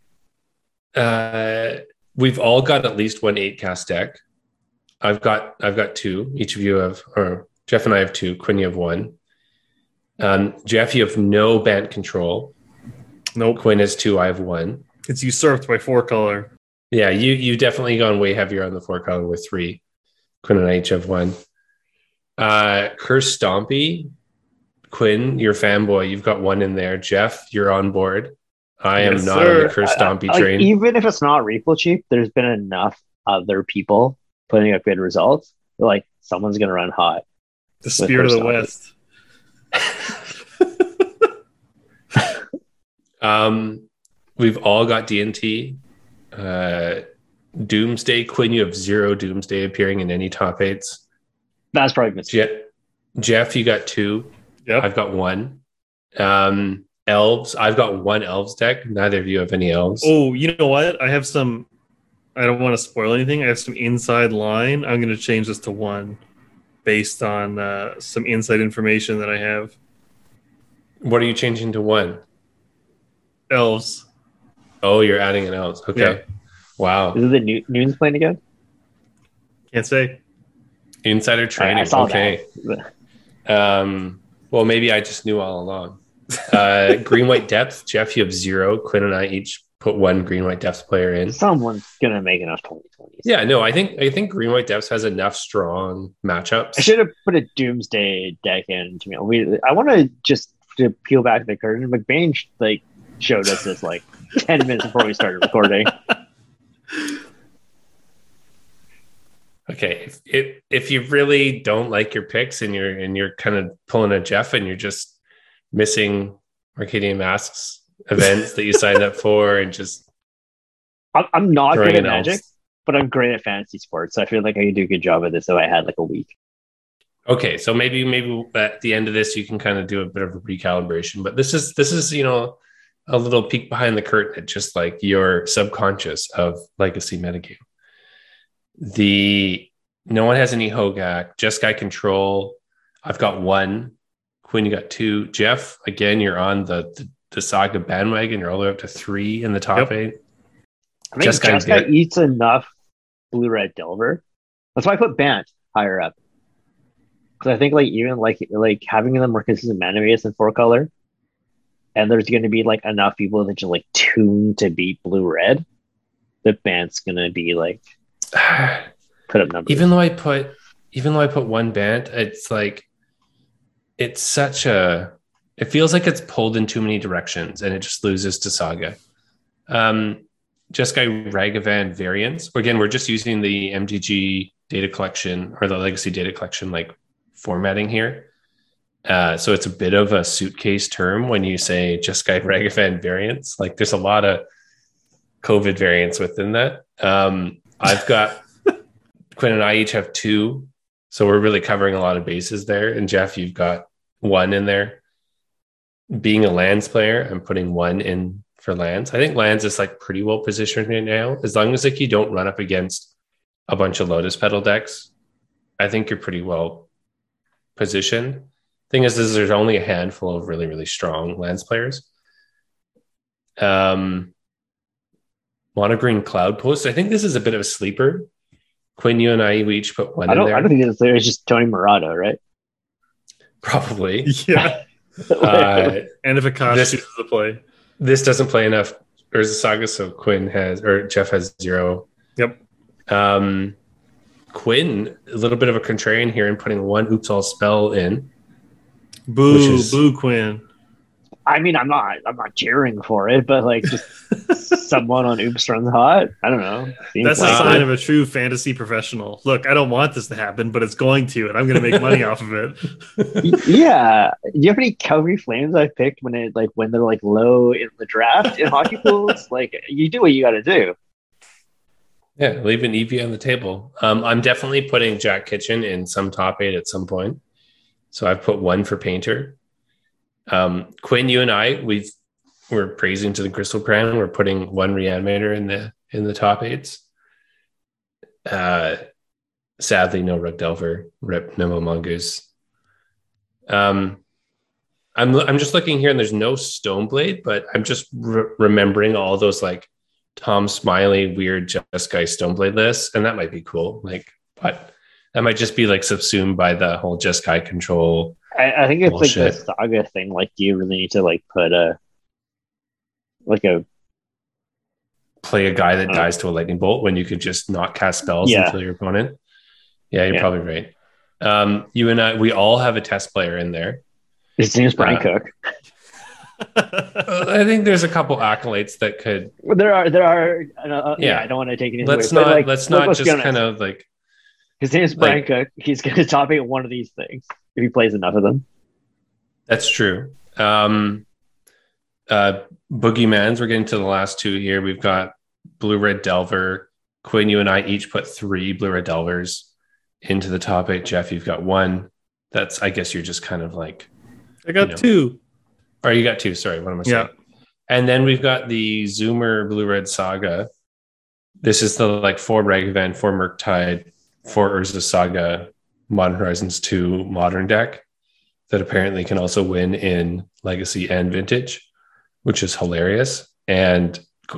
Uh, we've all got at least one eight cast deck. I've got I've got two. Each of you have, or Jeff and I have two. Quinn, you have one. Um, Jeff, you have no band control. Nope, Quinn has two. I have one. it's usurped by four color. Yeah, you you definitely gone way heavier on the four color with three. Quinn and I each have one. Uh, Curse Stompy, Quinn, you're fanboy. You've got one in there. Jeff, you're on board. I am Yes, not sir. on the Curse Stompy Like, train. even if it's not refill cheap, there's been enough other people putting up good results. Like someone's gonna run hot. The Spirit of the First West. Um, we've all got D and T. Uh, Doomsday, Quinn, you have zero Doomsday appearing in any top eights. That's probably good. Je- Jeff, you got two. Yep. I've got one. Um, elves, I've got one elves deck. Neither of you have any elves. Oh, you know what? I have some. I don't want to spoil anything. I have some inside line. I'm going to change this to one, based on uh, some inside information that I have. What are you changing to one? Elves. Oh, you're adding an elves. Okay. Yeah. Wow. Is it the New- Noons playing again? Can't say. Insider I, training. I saw Okay. that. Um, well, maybe I just knew all along. Uh, green white depth. Jeff, you have zero. Quinn and I each put one green white depth player in. Someone's gonna make enough twenty twenties. Yeah, no, I think I think green white depth has enough strong matchups. I should have put a Doomsday deck in. To me, we. I want to just to peel back the curtain. McBain like showed us this like ten minutes before we started recording. Okay, Okay, if, if if you really don't like your picks and you're and you're kind of pulling a Jeff and you're just missing Arcadian Masks events that you signed up for and just I'm, I'm not throwing good at in Magic, elves. but I'm great at fantasy sports. So I feel like I could do a good job of this if I had like a week. Okay, so maybe maybe at the end of this you can kind of do a bit of a recalibration. But this is this is you know a little peek behind the curtain at just like your subconscious of legacy metagame. The no one has any Hogak, just guy control. I've got one. Quinn, you got two. Jeff, again, you're on the the, the Saga bandwagon. You're all the way up to three in the top Yep. eight. I think Just Jessica Guy did. eats enough blue red Delver. That's why I put Bant higher up. Because I think like even like like having them more consistent mana base in four color, and there's going to be like enough people that just like tune to beat blue red. The Bant's gonna be like put up numbers. even though I put even though I put one band, it's like it's such a it feels like it's pulled in too many directions and it just loses to Saga. Um Jeskai Ragavan variants. Again, we're just using the M T G data collection or the legacy data collection like formatting here. Uh, so it's a bit of a suitcase term when you say Jeskai Ragavan variants. Like there's a lot of COVID variants within that. Um, I've got Quinn and I each have two, so we're really covering a lot of bases there. And Jeff, you've got one in there. Being a lands player, I'm putting one in for lands. I think lands is like pretty well positioned right now. As long as like you don't run up against a bunch of Lotus Petal decks, I think you're pretty well positioned. Thing is, is there's only a handful of really, really strong lands players. Um, Mono Green Cloud Post. I think this is a bit of a sleeper. Quinn, you and I, we each put one I in don't. there. I don't think it's there. It's just Tony Murata, right? Probably. Yeah. Uh, And if Akash This- chooses to play. this doesn't play enough Urza Saga, so Quinn has, or Jeff has zero. Yep. Um, Quinn, a little bit of a contrarian here in putting one Oops All spell in. Boo, Which is- boo, Quinn. I mean, I'm not. I'm not cheering for it, but like just someone on Oops runs hot. I don't know. Seems That's a like sign it. of a true fantasy professional. Look, I don't want this to happen, but it's going to, and I'm going to make money off of it. Yeah. Do you have any Calgary Flames I picked when it like when they're like low in the draft in hockey pools? Like you do what you got to do. Yeah, leave an E V on the table. Um, I'm definitely putting Jack Kitchen in some top eight at some point. So I've put one for Painter. Um, Quinn, you and I, we've we're praising to the Crystal Crown. We're putting one Reanimator in the in the top eights. Uh, sadly, no Rug Delver. Rip Nemo Mongoose. Um, I'm I'm just looking here, and there's no Stoneblade, but I'm just re- remembering all those like Tom Smiley weird Jeskai Stoneblade lists, and that might be cool. Like, but that might just be like subsumed by the whole Jeskai control. I, I think it's Bullshit. like the saga thing. Like, do you really need to like put a like a Play a guy that Uh, dies to a lightning bolt when you could just not cast spells Yeah. and kill your opponent? Yeah, you're Yeah. probably right. Um, you and I, we all have a test player in there. his name's Brian Uh, Cook? Uh, I think there's a couple accolades that could. Well, there are there are uh, yeah. Yeah. I don't want to take it. Let's away, not. but, like, let's let- not let's be just honest. kind of like. His name's Brian like- Cook. He's going to top eight one of these things if he plays enough of them. That's true. Um, uh, Boogeymans. We're getting to the last two here. We've got Blue Red Delver. Quinn, you and I each put three Blue Red Delvers into the top eight. Jeff, you've got one. That's. I guess you're just kind of like. I got You know. two. Or you got two. Sorry, what am I saying? Yeah. And then we've got the Zoomer Blue Red Saga. This is the like four Ragavan, four Murktide, four Urza Saga, Modern Horizons two modern deck that apparently can also win in Legacy and Vintage, which is hilarious. And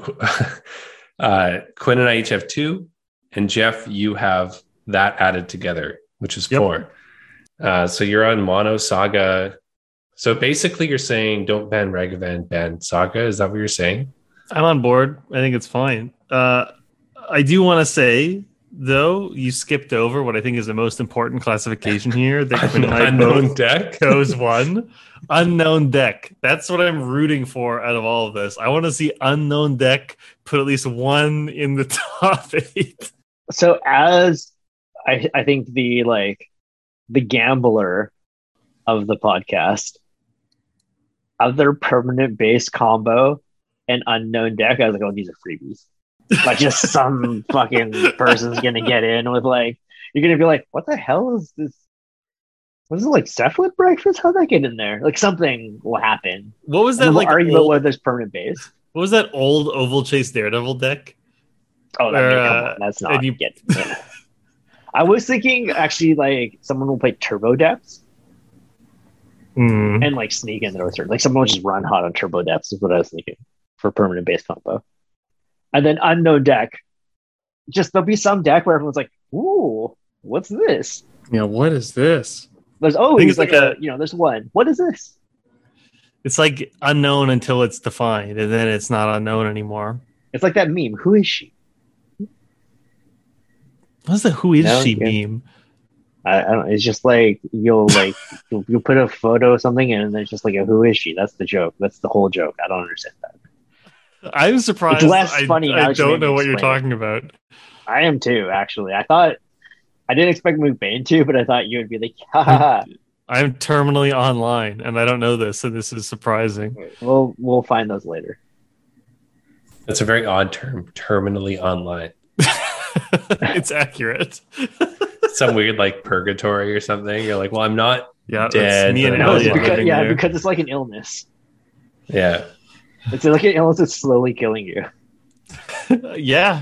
uh, Quinn and I each have two, and Jeff, you have that added together, which is Yep. four. Uh, so you're on Mono Saga. So basically, you're saying don't ban Ragavan, ban Saga. Is that what you're saying? I'm on board. I think it's fine. Uh, I do want to say, though, you skipped over what I think is the most important classification here. That Quinn and I Unknown both deck. chose one. Unknown deck. That's what I'm rooting for out of all of this. I want to see unknown deck put at least one in the top eight. So as I I think the like the gambler of the podcast, other permanent base combo and unknown deck. I was like, oh, these are freebies. But just some fucking person's gonna get in with like, you're gonna be like, what the hell is this? Was it like Cephalid breakfast? How'd that get in there? Like something will happen. What was And that we'll like? argue about Old, whether there's permanent base. what was that old Oval Chase Daredevil deck? Oh, that, I Where, mean, come uh, on, that's not and you- get. Yeah. I was thinking actually like someone will play Turbo Depths Hmm. and like sneak in there with her. Like someone will just run hot on Turbo Depths is what I was thinking for permanent base combo. And then unknown deck. Just there'll be some deck where everyone's like, ooh, what's this? Yeah, what is this? There's always it's like, like a, a- you know, there's one. What is this? It's like unknown until it's defined, and then it's not unknown anymore. It's like that meme. Who is she? What's the "Who is No, she" yeah. meme? I, I don't. It's just like you'll like you'll, you'll put a photo of something and then it's just like a who is she? That's the joke. That's the whole joke. I don't understand that. I'm surprised. It's less I, funny now I that you don't made me know what you're explain it. talking about. I am too, actually. I thought I didn't expect McBain to, but I thought you would be like, ha ha ha. I'm terminally online, and I don't know this, and this is surprising. We'll we'll find those later. That's a very odd term, terminally online. It's accurate. Some weird like purgatory or something. You're like, well, I'm not. Yeah, Dead, that's me and but- No, it's Elliot because, living yeah, there. because it's like an illness. Yeah. It's like an illness that's slowly killing you. Yeah.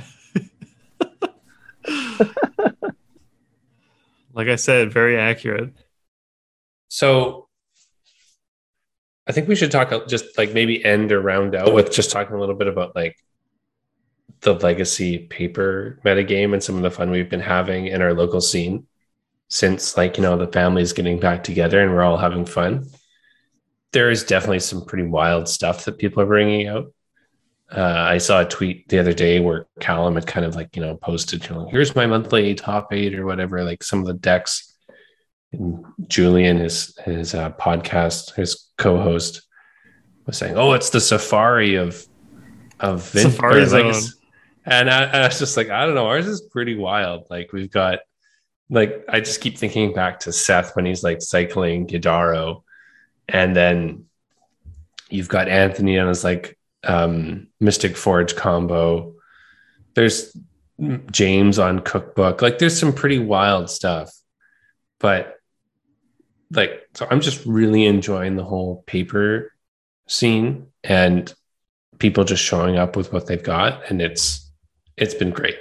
Like I said, very accurate. So I think we should talk just like maybe end or round out with just talking a little bit about like the legacy paper metagame and some of the fun we've been having in our local scene since like, you know, the family's getting back together and we're all having fun. There is definitely some pretty wild stuff that people are bringing out. Uh, I saw a tweet the other day where Callum had kind of like, you know, posted, you know, here's my monthly top eight or whatever, like some of the decks. And Julian, his his uh, podcast, his co-host, was saying, "Oh, it's the Safari of of Vin- Safari or Zone." Legacy." And I, I was just like, I don't know, ours is pretty wild. Like we've got, like I just keep thinking back to Seth when he's like cycling Gidaro, and then you've got Anthony on his like um, Mystic Forge combo. There's James on Cookbook. Like there's some pretty wild stuff, but. Like, so I'm just really enjoying the whole paper scene and people just showing up with what they've got. And it's, it's been great.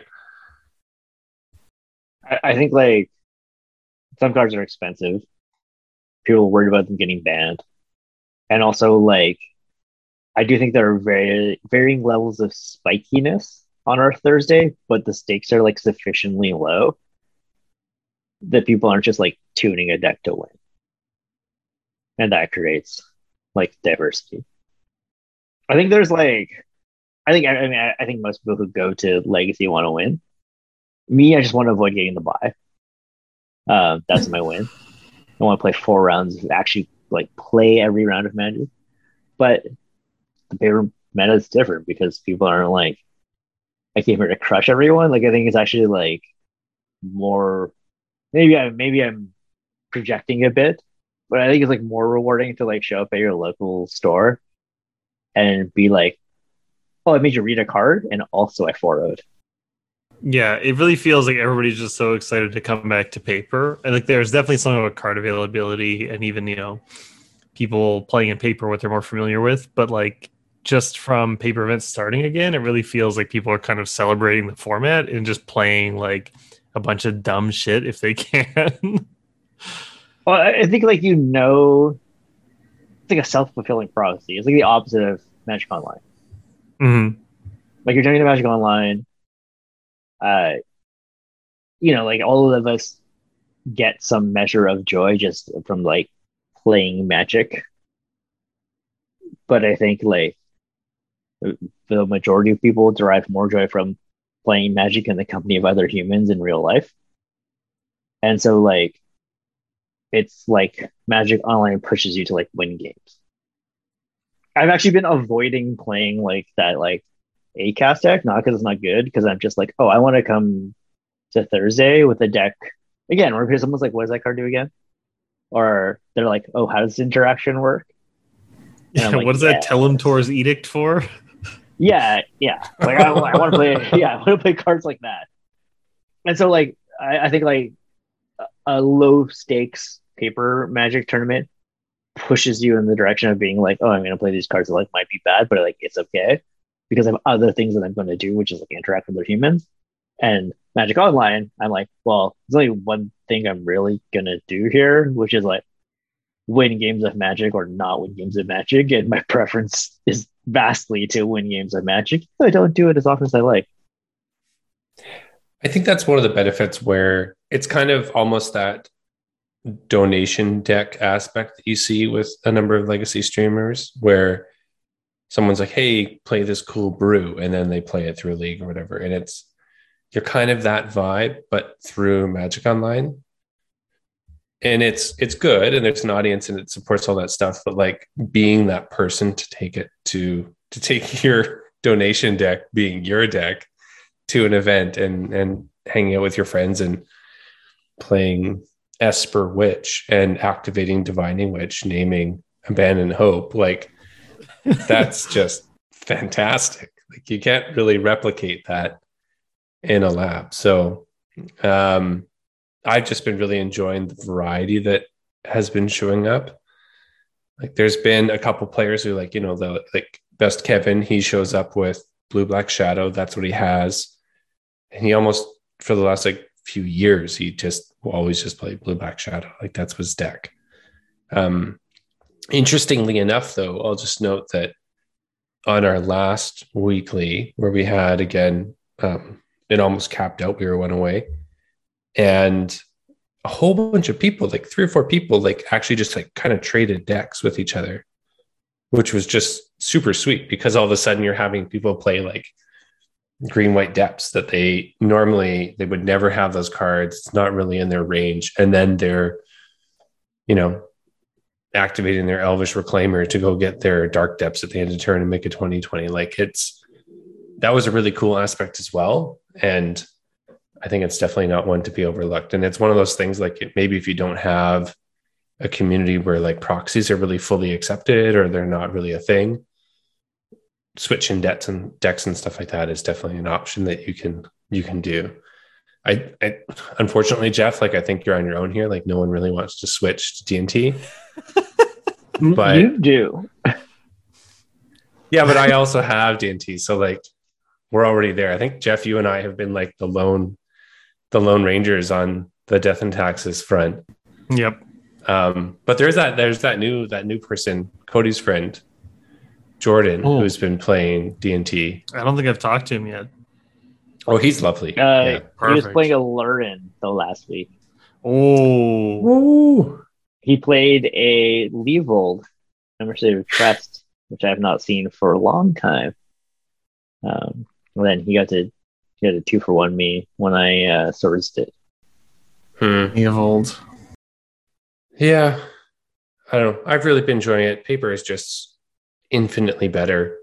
I, I think like some cards are expensive. People are worried about them getting banned. And also like I do think there are very varying levels of spikiness on our Thursday, but the stakes are like sufficiently low that people aren't just like tuning a deck to win. And that creates like diversity. I think there's like, I think I, I mean I, I think most people who go to Legacy want to win. Me, I just want to avoid getting the buy. Um, that's my win. I want to play four rounds, actually like play every round of Magic. But the paper meta is different because people aren't like, I came here to crush everyone. Like I think it's actually like more. Maybe I maybe I'm projecting a bit. But I think it's like more rewarding to like show up at your local store and be like, oh, I made you read a card and also I four-oh'd. Yeah, it really feels like everybody's just so excited to come back to paper. And like there's definitely some about card availability and even, you know, people playing in paper what they're more familiar with. But like just from paper events starting again, it really feels like people are kind of celebrating the format and just playing like a bunch of dumb shit if they can. Well, I I think like you know, it's like a self-fulfilling prophecy. It's like the opposite of Magic Online. Mm-hmm. Like you're doing the Magic Online, uh, you know, like all of us get some measure of joy just from like playing Magic. But I think like the majority of people derive more joy from playing Magic in the company of other humans in real life. And so like it's like Magic Online pushes you to like win games. I've actually been avoiding playing like that like A C A S deck, not because it's not good, because I'm just like, oh, I want to come to Thursday with a deck again, where someone's like, "What does that card do again?" Or they're like, "Oh, how does this interaction work?" And Yeah, I'm like, what is yeah. that Telentor's edict for? Yeah, yeah. Like I, I want to play. Yeah, I want to play cards like that. And so, like, I, I think like a low stakes paper Magic tournament pushes you in the direction of being like, oh, I'm going to play these cards that like might be bad, but like it's okay because I have other things that I'm going to do, which is like interact with other humans. And Magic Online, I'm like, well, there's only one thing I'm really going to do here, which is like win games of Magic or not win games of Magic. And my preference is vastly to win games of Magic. So I don't do it as often as I like. I think that's one of the benefits where it's kind of almost that donation deck aspect that you see with a number of legacy streamers where someone's like, hey, play this cool brew, and then they play it through a league or whatever. And it's, you're kind of that vibe, but through Magic Online. And it's, it's good. And there's an audience and it supports all that stuff. But like being that person to take it to, to take your donation deck being your deck to an event and, and hanging out with your friends and playing Esper Witch and activating Divining Witch, naming Abandon Hope. Like that's just fantastic. Like you can't really replicate that in a lab. So um, I've just been really enjoying the variety that has been showing up. Like there's been a couple players who like, you know, the like Best Kevin, he shows up with Blue Black Shadow. That's what he has. And he almost, for the last like few years, he just will always just play Blue Black Shadow. Like that's his deck. Um, interestingly enough, though, I'll just note that on our last weekly, where we had again, um, it almost capped out. We were one away, and a whole bunch of people, like three or four people, like actually just like kind of traded decks with each other, which was just super sweet because all of a sudden you're having people play like green white depths that they normally they would never have those cards. It's not really in their range, and then they're, you know, activating their Elvish Reclaimer to go get their dark depths at the end of the turn and make a twenty twenty. Like it's that was a really cool aspect as well, and I think it's definitely not one to be overlooked. And it's one of those things like maybe if you don't have a community where like proxies are really fully accepted or they're not really a thing, switching decks and decks and stuff like that is definitely an option that you can you can do. I, I unfortunately, Jeff, like I think you're on your own here. Like no one really wants to switch to D and T. But you do. Yeah, but I also have D and T, so like we're already there. I think Jeff, you and I have been like the lone the lone rangers on the Death and Taxes front. Yep. Um, but there's that there's that new that new person, Cody's friend, Jordan, Oh. who's been playing D and T. I don't think I've talked to him yet. Oh, he's lovely. Uh, Yeah. he was Perfect. playing a Lurin the last week. Oh, Woo. He played a Leavold, Membership of Trust, which I have not seen for a long time. Um, and then he got to he got a two for one me when I uh, sourced it. Hmm. Evold. Yeah. I don't know. I've really been enjoying it. Paper is just infinitely better.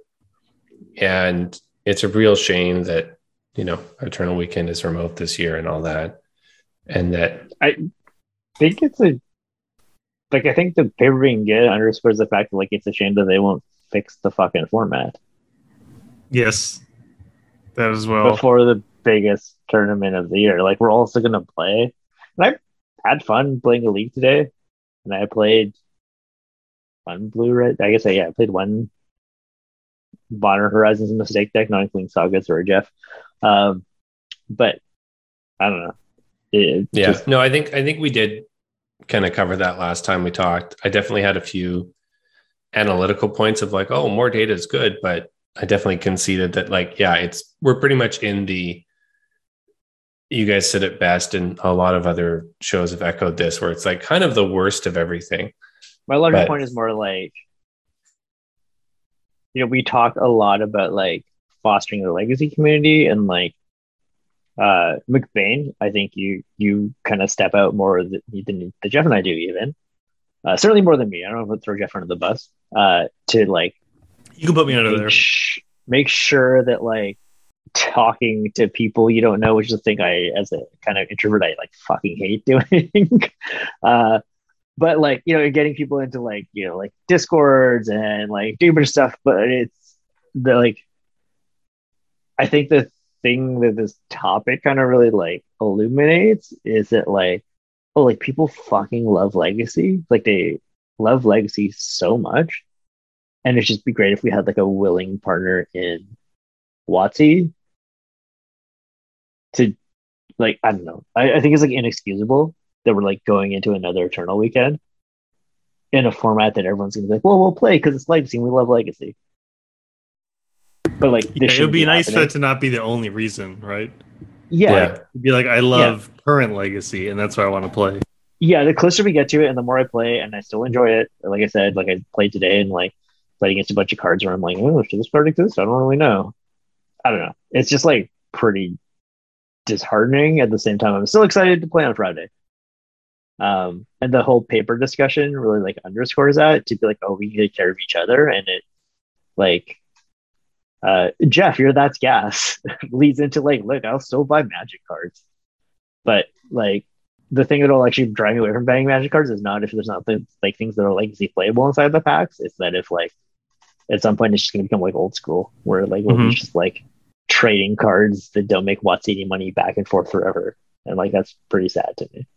And it's a real shame that, you know, Eternal Weekend is remote this year and all that. And that I think it's a like I think the paper being good underscores the fact that like it's a shame that they won't fix the fucking format Yes, that as well. before the biggest tournament of the year. Like we're also gonna play, and I had fun playing a league today, and I played one blue red. I guess I yeah I played one Modern Horizons mistake deck, not including Sagas or Jeff. Um, but I don't know. It, yeah. just, No, I think I think we did kind of cover that last time we talked. I definitely had a few analytical points of like, oh, more data is good, but I definitely conceded that like, yeah, it's we're pretty much in the you guys said it best, and a lot of other shows have echoed this, where it's like kind of the worst of everything. my larger But- point is more like, you know, we talk a lot about like fostering the legacy community and like uh McBain. I think you you kind of step out more than, than the Jeff and I do, even uh, certainly more than me. I don't know if I'd throw Jeff under the bus uh to like You can put me under make, there. sh- make sure that like talking to people you don't know, which is the thing I, as a kind of introvert, I like fucking hate doing. uh, but like, you know, getting people into like, you know, like Discords and like doing stuff, but it's the like, I think the thing that this topic kind of really like illuminates is that like, oh, like people fucking love Legacy. Like they love Legacy so much. And it'd just be great if we had like a willing partner in WotC to like, I don't know. I, I think it's like inexcusable that we're like going into another Eternal weekend in a format that everyone's gonna be like, well, we'll play because it's Legacy and we love Legacy. But like, Yeah, it would be, be nice happening. for it to not be the only reason, right? Yeah. Yeah. It'd be like, I love yeah. current Legacy, and that's why I want to play. Yeah, the closer we get to it, and the more I play, and I still enjoy it. Like I said, like I played today, and like played against a bunch of cards where I'm like, oh, should this card exist? I don't really know. I don't know. It's just like pretty disheartening. At the same time, I'm still excited to play on Friday. Um, and the whole paper discussion really like underscores that, to be like, oh, we need to take care of each other, and it like. Uh, Jeff, you're that's gas leads into like, look, I'll still buy Magic cards, but like the thing that'll actually drive me away from buying Magic cards is not if there's not the, like things that are Legacy playable inside the packs. It's that if like at some point it's just gonna become like old school, where like we'll mm-hmm. be just like trading cards that don't make WotC any money back and forth forever, and like that's pretty sad to me.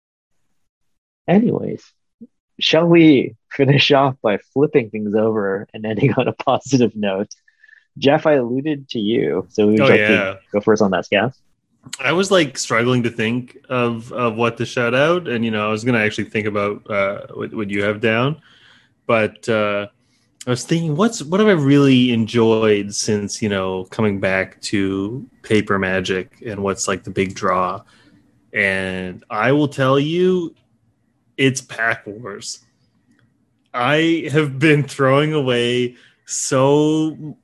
Anyways, shall we finish off by flipping things over and ending on a positive note? Jeff, I alluded to you, so we would oh, like yeah. to go first on that scam. I was like struggling to think of, of what to shout out, and you know, I was gonna actually think about uh, what, what you have down, but uh, I was thinking, what's what have I really enjoyed since you know coming back to Paper Magic, and what's like the big draw, and I will tell you, it's Pack Wars. I have been throwing away so.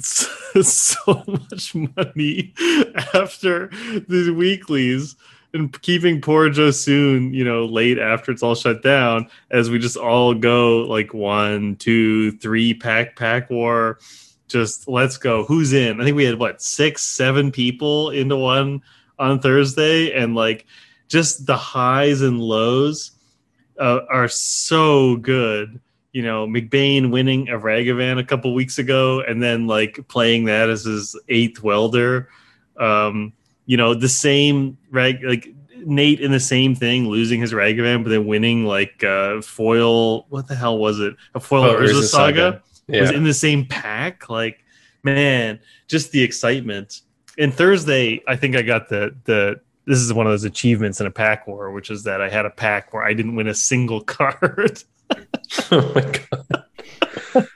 so much money after the weeklies and keeping poor Joe Soon, you know, late after it's all shut down, as we just all go like one, two, three pack pack war. Just let's go. Who's in? I think we had what six, seven people into one on Thursday, and like just the highs and lows uh, are so good. You know, McBain winning a Ragavan a couple weeks ago, and then like playing that as his eighth welder. Um, you know, the same rag like Nate in the same thing, losing his Ragavan, but then winning like uh, foil. What the hell was it? A foil oh, Urza Saga, Saga. Yeah. Was in the same pack. Like, man, just the excitement. And Thursday, I think I got the the. This is one of those achievements in a pack war, which is that I had a pack where I didn't win a single card. Oh my god.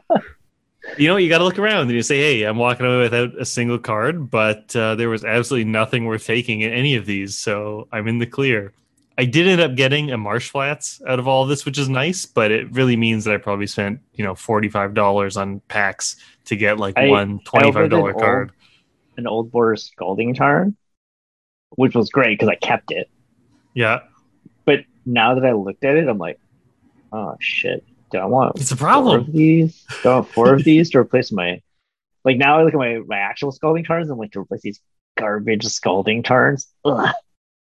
You know, you got to look around and you say, hey, I'm walking away without a single card, but uh, there was absolutely nothing worth taking in any of these, so I'm in the clear. I did end up getting a Marsh Flats out of all of this, which is nice, but it really means that I probably spent, you know, forty-five dollars on packs to get like I, one twenty-five dollars an card. Old, an Old Border Scalding Tarn, which was great because I kept it. Yeah. But now that I looked at it, I'm like, oh shit! Do I want it's a problem. Four of these? Do I want four of these to replace my? Like now, I look at my, my actual Scalding Tarns and I'm like, to replace these garbage Scalding Tarns. Ugh.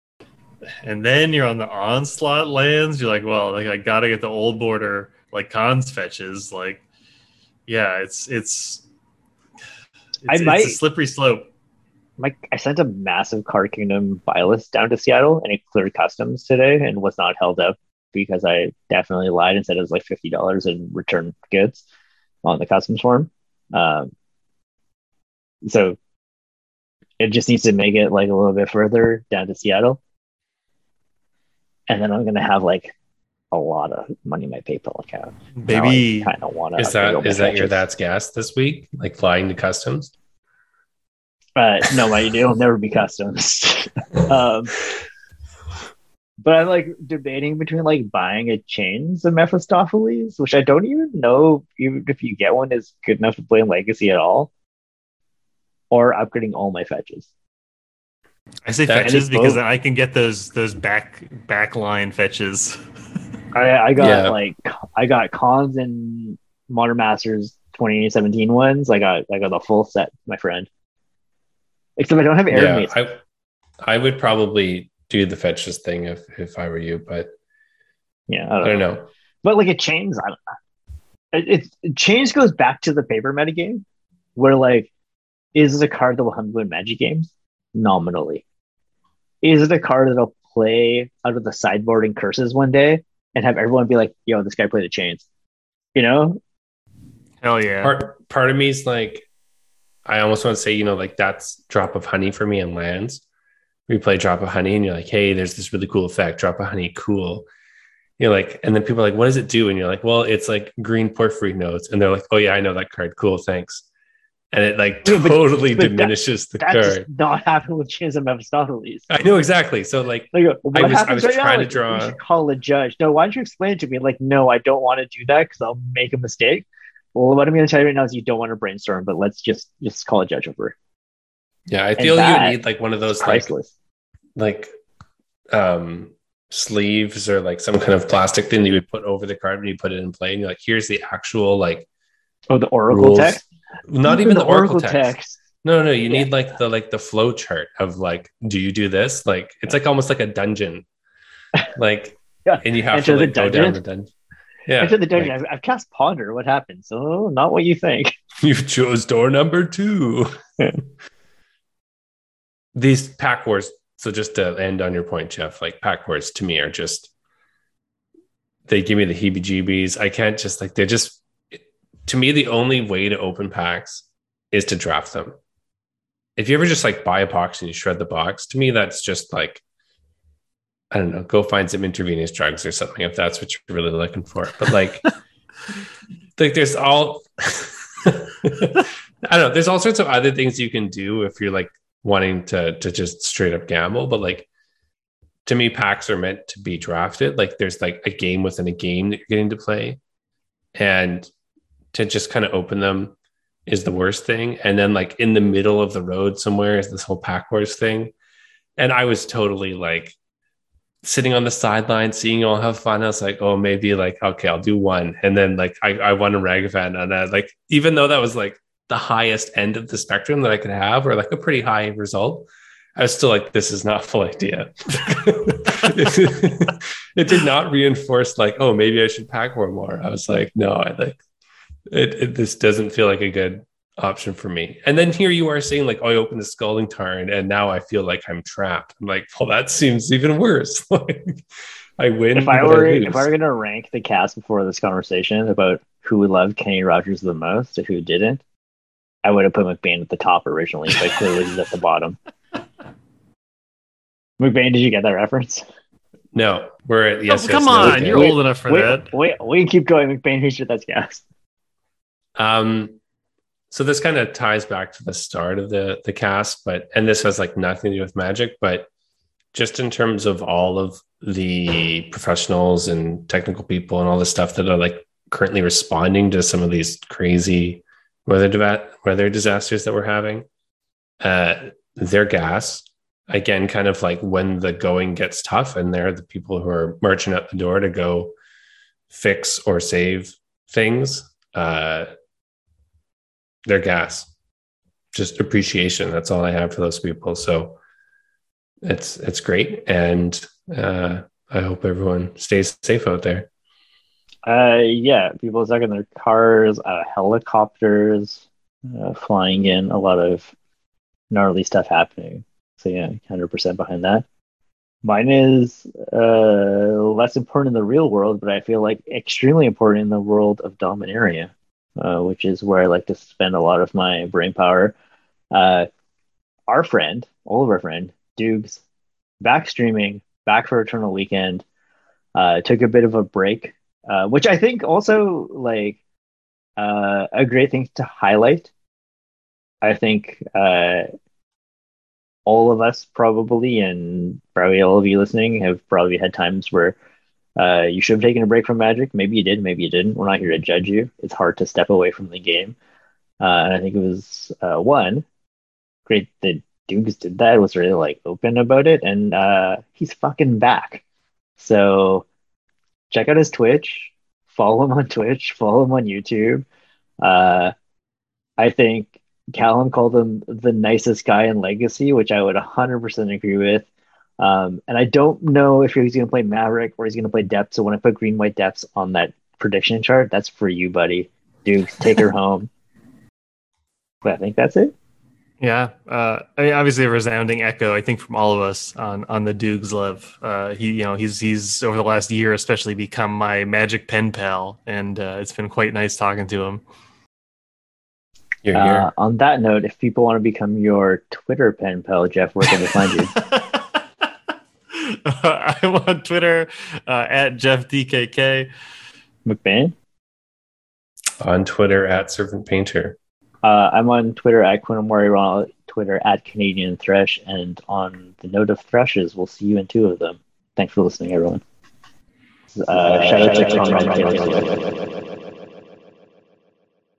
And then you're on the Onslaught lands. You're like, well, like I gotta get the Old Border like cons fetches. Like, yeah, it's it's it's, I might, it's a slippery slope. My, I sent a massive Card Kingdom buy list down to Seattle, and it cleared customs today and was not held up because I definitely lied and said it was like fifty dollars in return goods on the customs form. Um, so it just needs to make it like a little bit further down to Seattle. And then I'm going to have like a lot of money in my PayPal account. Maybe kind of want to. Is that is that your that's gas this week? Like flying to customs? Uh, no, my it'll never be customs. um, but I'm like debating between like buying a Chains of Mephistopheles, which I don't even know even if you get one is good enough to play in Legacy at all, or upgrading all my fetches. I say That fetches is because both. then I can get those those back backline fetches. I, I got Yeah. like I got Cons and Modern Masters twenty seventeen ones. I got I got the full set, my friend. Except I don't have air Yeah, mates. I I would probably do the fetches thing if if I were you, but Yeah, I I don't don't know. know. But like it chains, I don't know. It, it chains goes back to the paper metagame, where like, is it a card that will hunt win Magic games? Nominally. Is it a card that'll play out of the sideboard and curses one day and have everyone be like, "Yo, this guy played the chains," you know? Hell yeah. Part part of me is like, I almost want to say, you know, like that's drop of honey for me in lands. We play drop of honey, and you're like, hey, there's this really cool effect. Drop of honey, cool. You're like, and then people are like, what does it do? And you're like, well, it's like green porphyry nodes. And they're like, oh yeah, I know that card. Cool, thanks. And it like Yeah, but- totally but that- diminishes the That card. does not happen with Chains of Mephistopheles. I know exactly. So like, Like, what I was- I happens was right now? trying to Like, draw- We should call a judge. No, why don't you explain it to me? Like, no, I don't want to do that because I'll make a mistake. Well, what I'm going to tell you right now is you don't want to brainstorm, but let's just just call a judge over. yeah, I feel you that need like one of those like Priceless. like um sleeves or like some kind of plastic thing that you would put over the card when you put it in play. And you're like, here's the actual like Oh, the Oracle rules. text. Not even the Oracle text. text. No, no, no. You Yeah. need like the like the flow chart of like, do you do this? Like it's like almost like a dungeon. Like Yeah. and you have Enter to the like go down dungeon. the dungeon. Yeah. Enter the dungeon. like, I've, I've cast Ponder. What happens? Oh, not what you think. you chose door number two. These pack wars. So just to end on your point, Jeff, like pack wars to me are just they give me the heebie-jeebies. I can't just like they're just to me the only way to open packs is to draft them. If you ever just like buy a box and you shred the box, to me that's just like I don't know, go find some intravenous drugs or something if that's what you're really looking for. But like like there's all I don't know, there's all sorts of other things you can do if you're like wanting to to just straight up gamble, but like to me packs are meant to be drafted. Like there's like a game within a game that you're getting to play, and to just kind of open them is the worst thing. And then like in the middle of the road somewhere is this whole pack wars thing, and I was totally like sitting on the sideline seeing you all have fun. I was like, oh, maybe like okay, I'll do one, and then like I, I won a Ragavan, and I, like even though that was like the highest end of the spectrum that I could have, or like a pretty high result, I was still like, this is not a full idea. it, it did not reinforce like, oh, maybe I should pack one more. I was like, no, I like it, it. This doesn't feel like a good option for me. And then here you are saying like, oh, I opened the Scalding Tarn, and now I feel like I'm trapped. I'm like, well, that seems even worse. Like, I win. If I but were lose. if I were gonna rank the cast before this conversation about who loved Kenny Rogers the most and who didn't, I would have put McBain at the top originally, but clearly he's at the bottom. McBain, did you get that reference? No, we're at yes. Oh, yes, come no, on, okay. you're Wait, old enough for wait, that. Wait, we can keep going. McBain, who's your that's cast? Um, so this kind of ties back to the start of the the cast, but and this has like nothing to do with Magic, but just in terms of all of the professionals and technical people and all the stuff that are like currently responding to some of these crazy weather deva- weather disasters that we're having, uh, their gas again, kind of like when the going gets tough, and they're the people who are marching out the door to go fix or save things. Uh, their gas, just appreciation. That's all I have for those people. So it's it's great, and uh, I hope everyone stays safe out there. Uh, yeah, people stuck in their cars, uh, helicopters uh, flying in, a lot of gnarly stuff happening. So yeah, one hundred percent behind that. Mine is uh, less important in the real world, but I feel like extremely important in the world of Dominaria, uh, which is where I like to spend a lot of my brain power. Uh, our friend, Oliver friend, Dukes, back streaming, back for Eternal Weekend, uh, took a bit of a break, uh, which I think also like uh, a great thing to highlight. I think uh, all of us probably, and probably all of you listening, have probably had times where uh, you should have taken a break from Magic. Maybe you did, maybe you didn't. We're not here to judge you. It's hard to step away from the game. Uh, and I think it was uh, one, great that Dukes did that, was really like open about it, and uh, he's fucking back. So check out his Twitch, follow him on Twitch, follow him on YouTube. Uh, I think Callum called him the nicest guy in Legacy, which I would one hundred percent agree with. Um, and I don't know if he's going to play Maverick or he's going to play Depth. So when I put green, white Depths on that prediction chart, that's for you, buddy. Dukes, take her home. But I think that's it. Yeah, uh, I mean, obviously a resounding echo, I think, from all of us on on the Dukes love. Uh, he, you know, he's he's over the last year especially become my Magic pen pal, and uh, it's been quite nice talking to him. You're Uh, here. on that note, if people want to become your Twitter pen pal, Jeff, where can they find you? I'm on Twitter uh, at Jeff D K K. McBain? On Twitter at Servant Painter. Uh, I'm on Twitter at Quinamori Ronald, Twitter at Canadian Thresh, and on the note of Threshes, we'll see you in two of them. Thanks for listening, everyone. Uh, shout out to Conrad Taylor.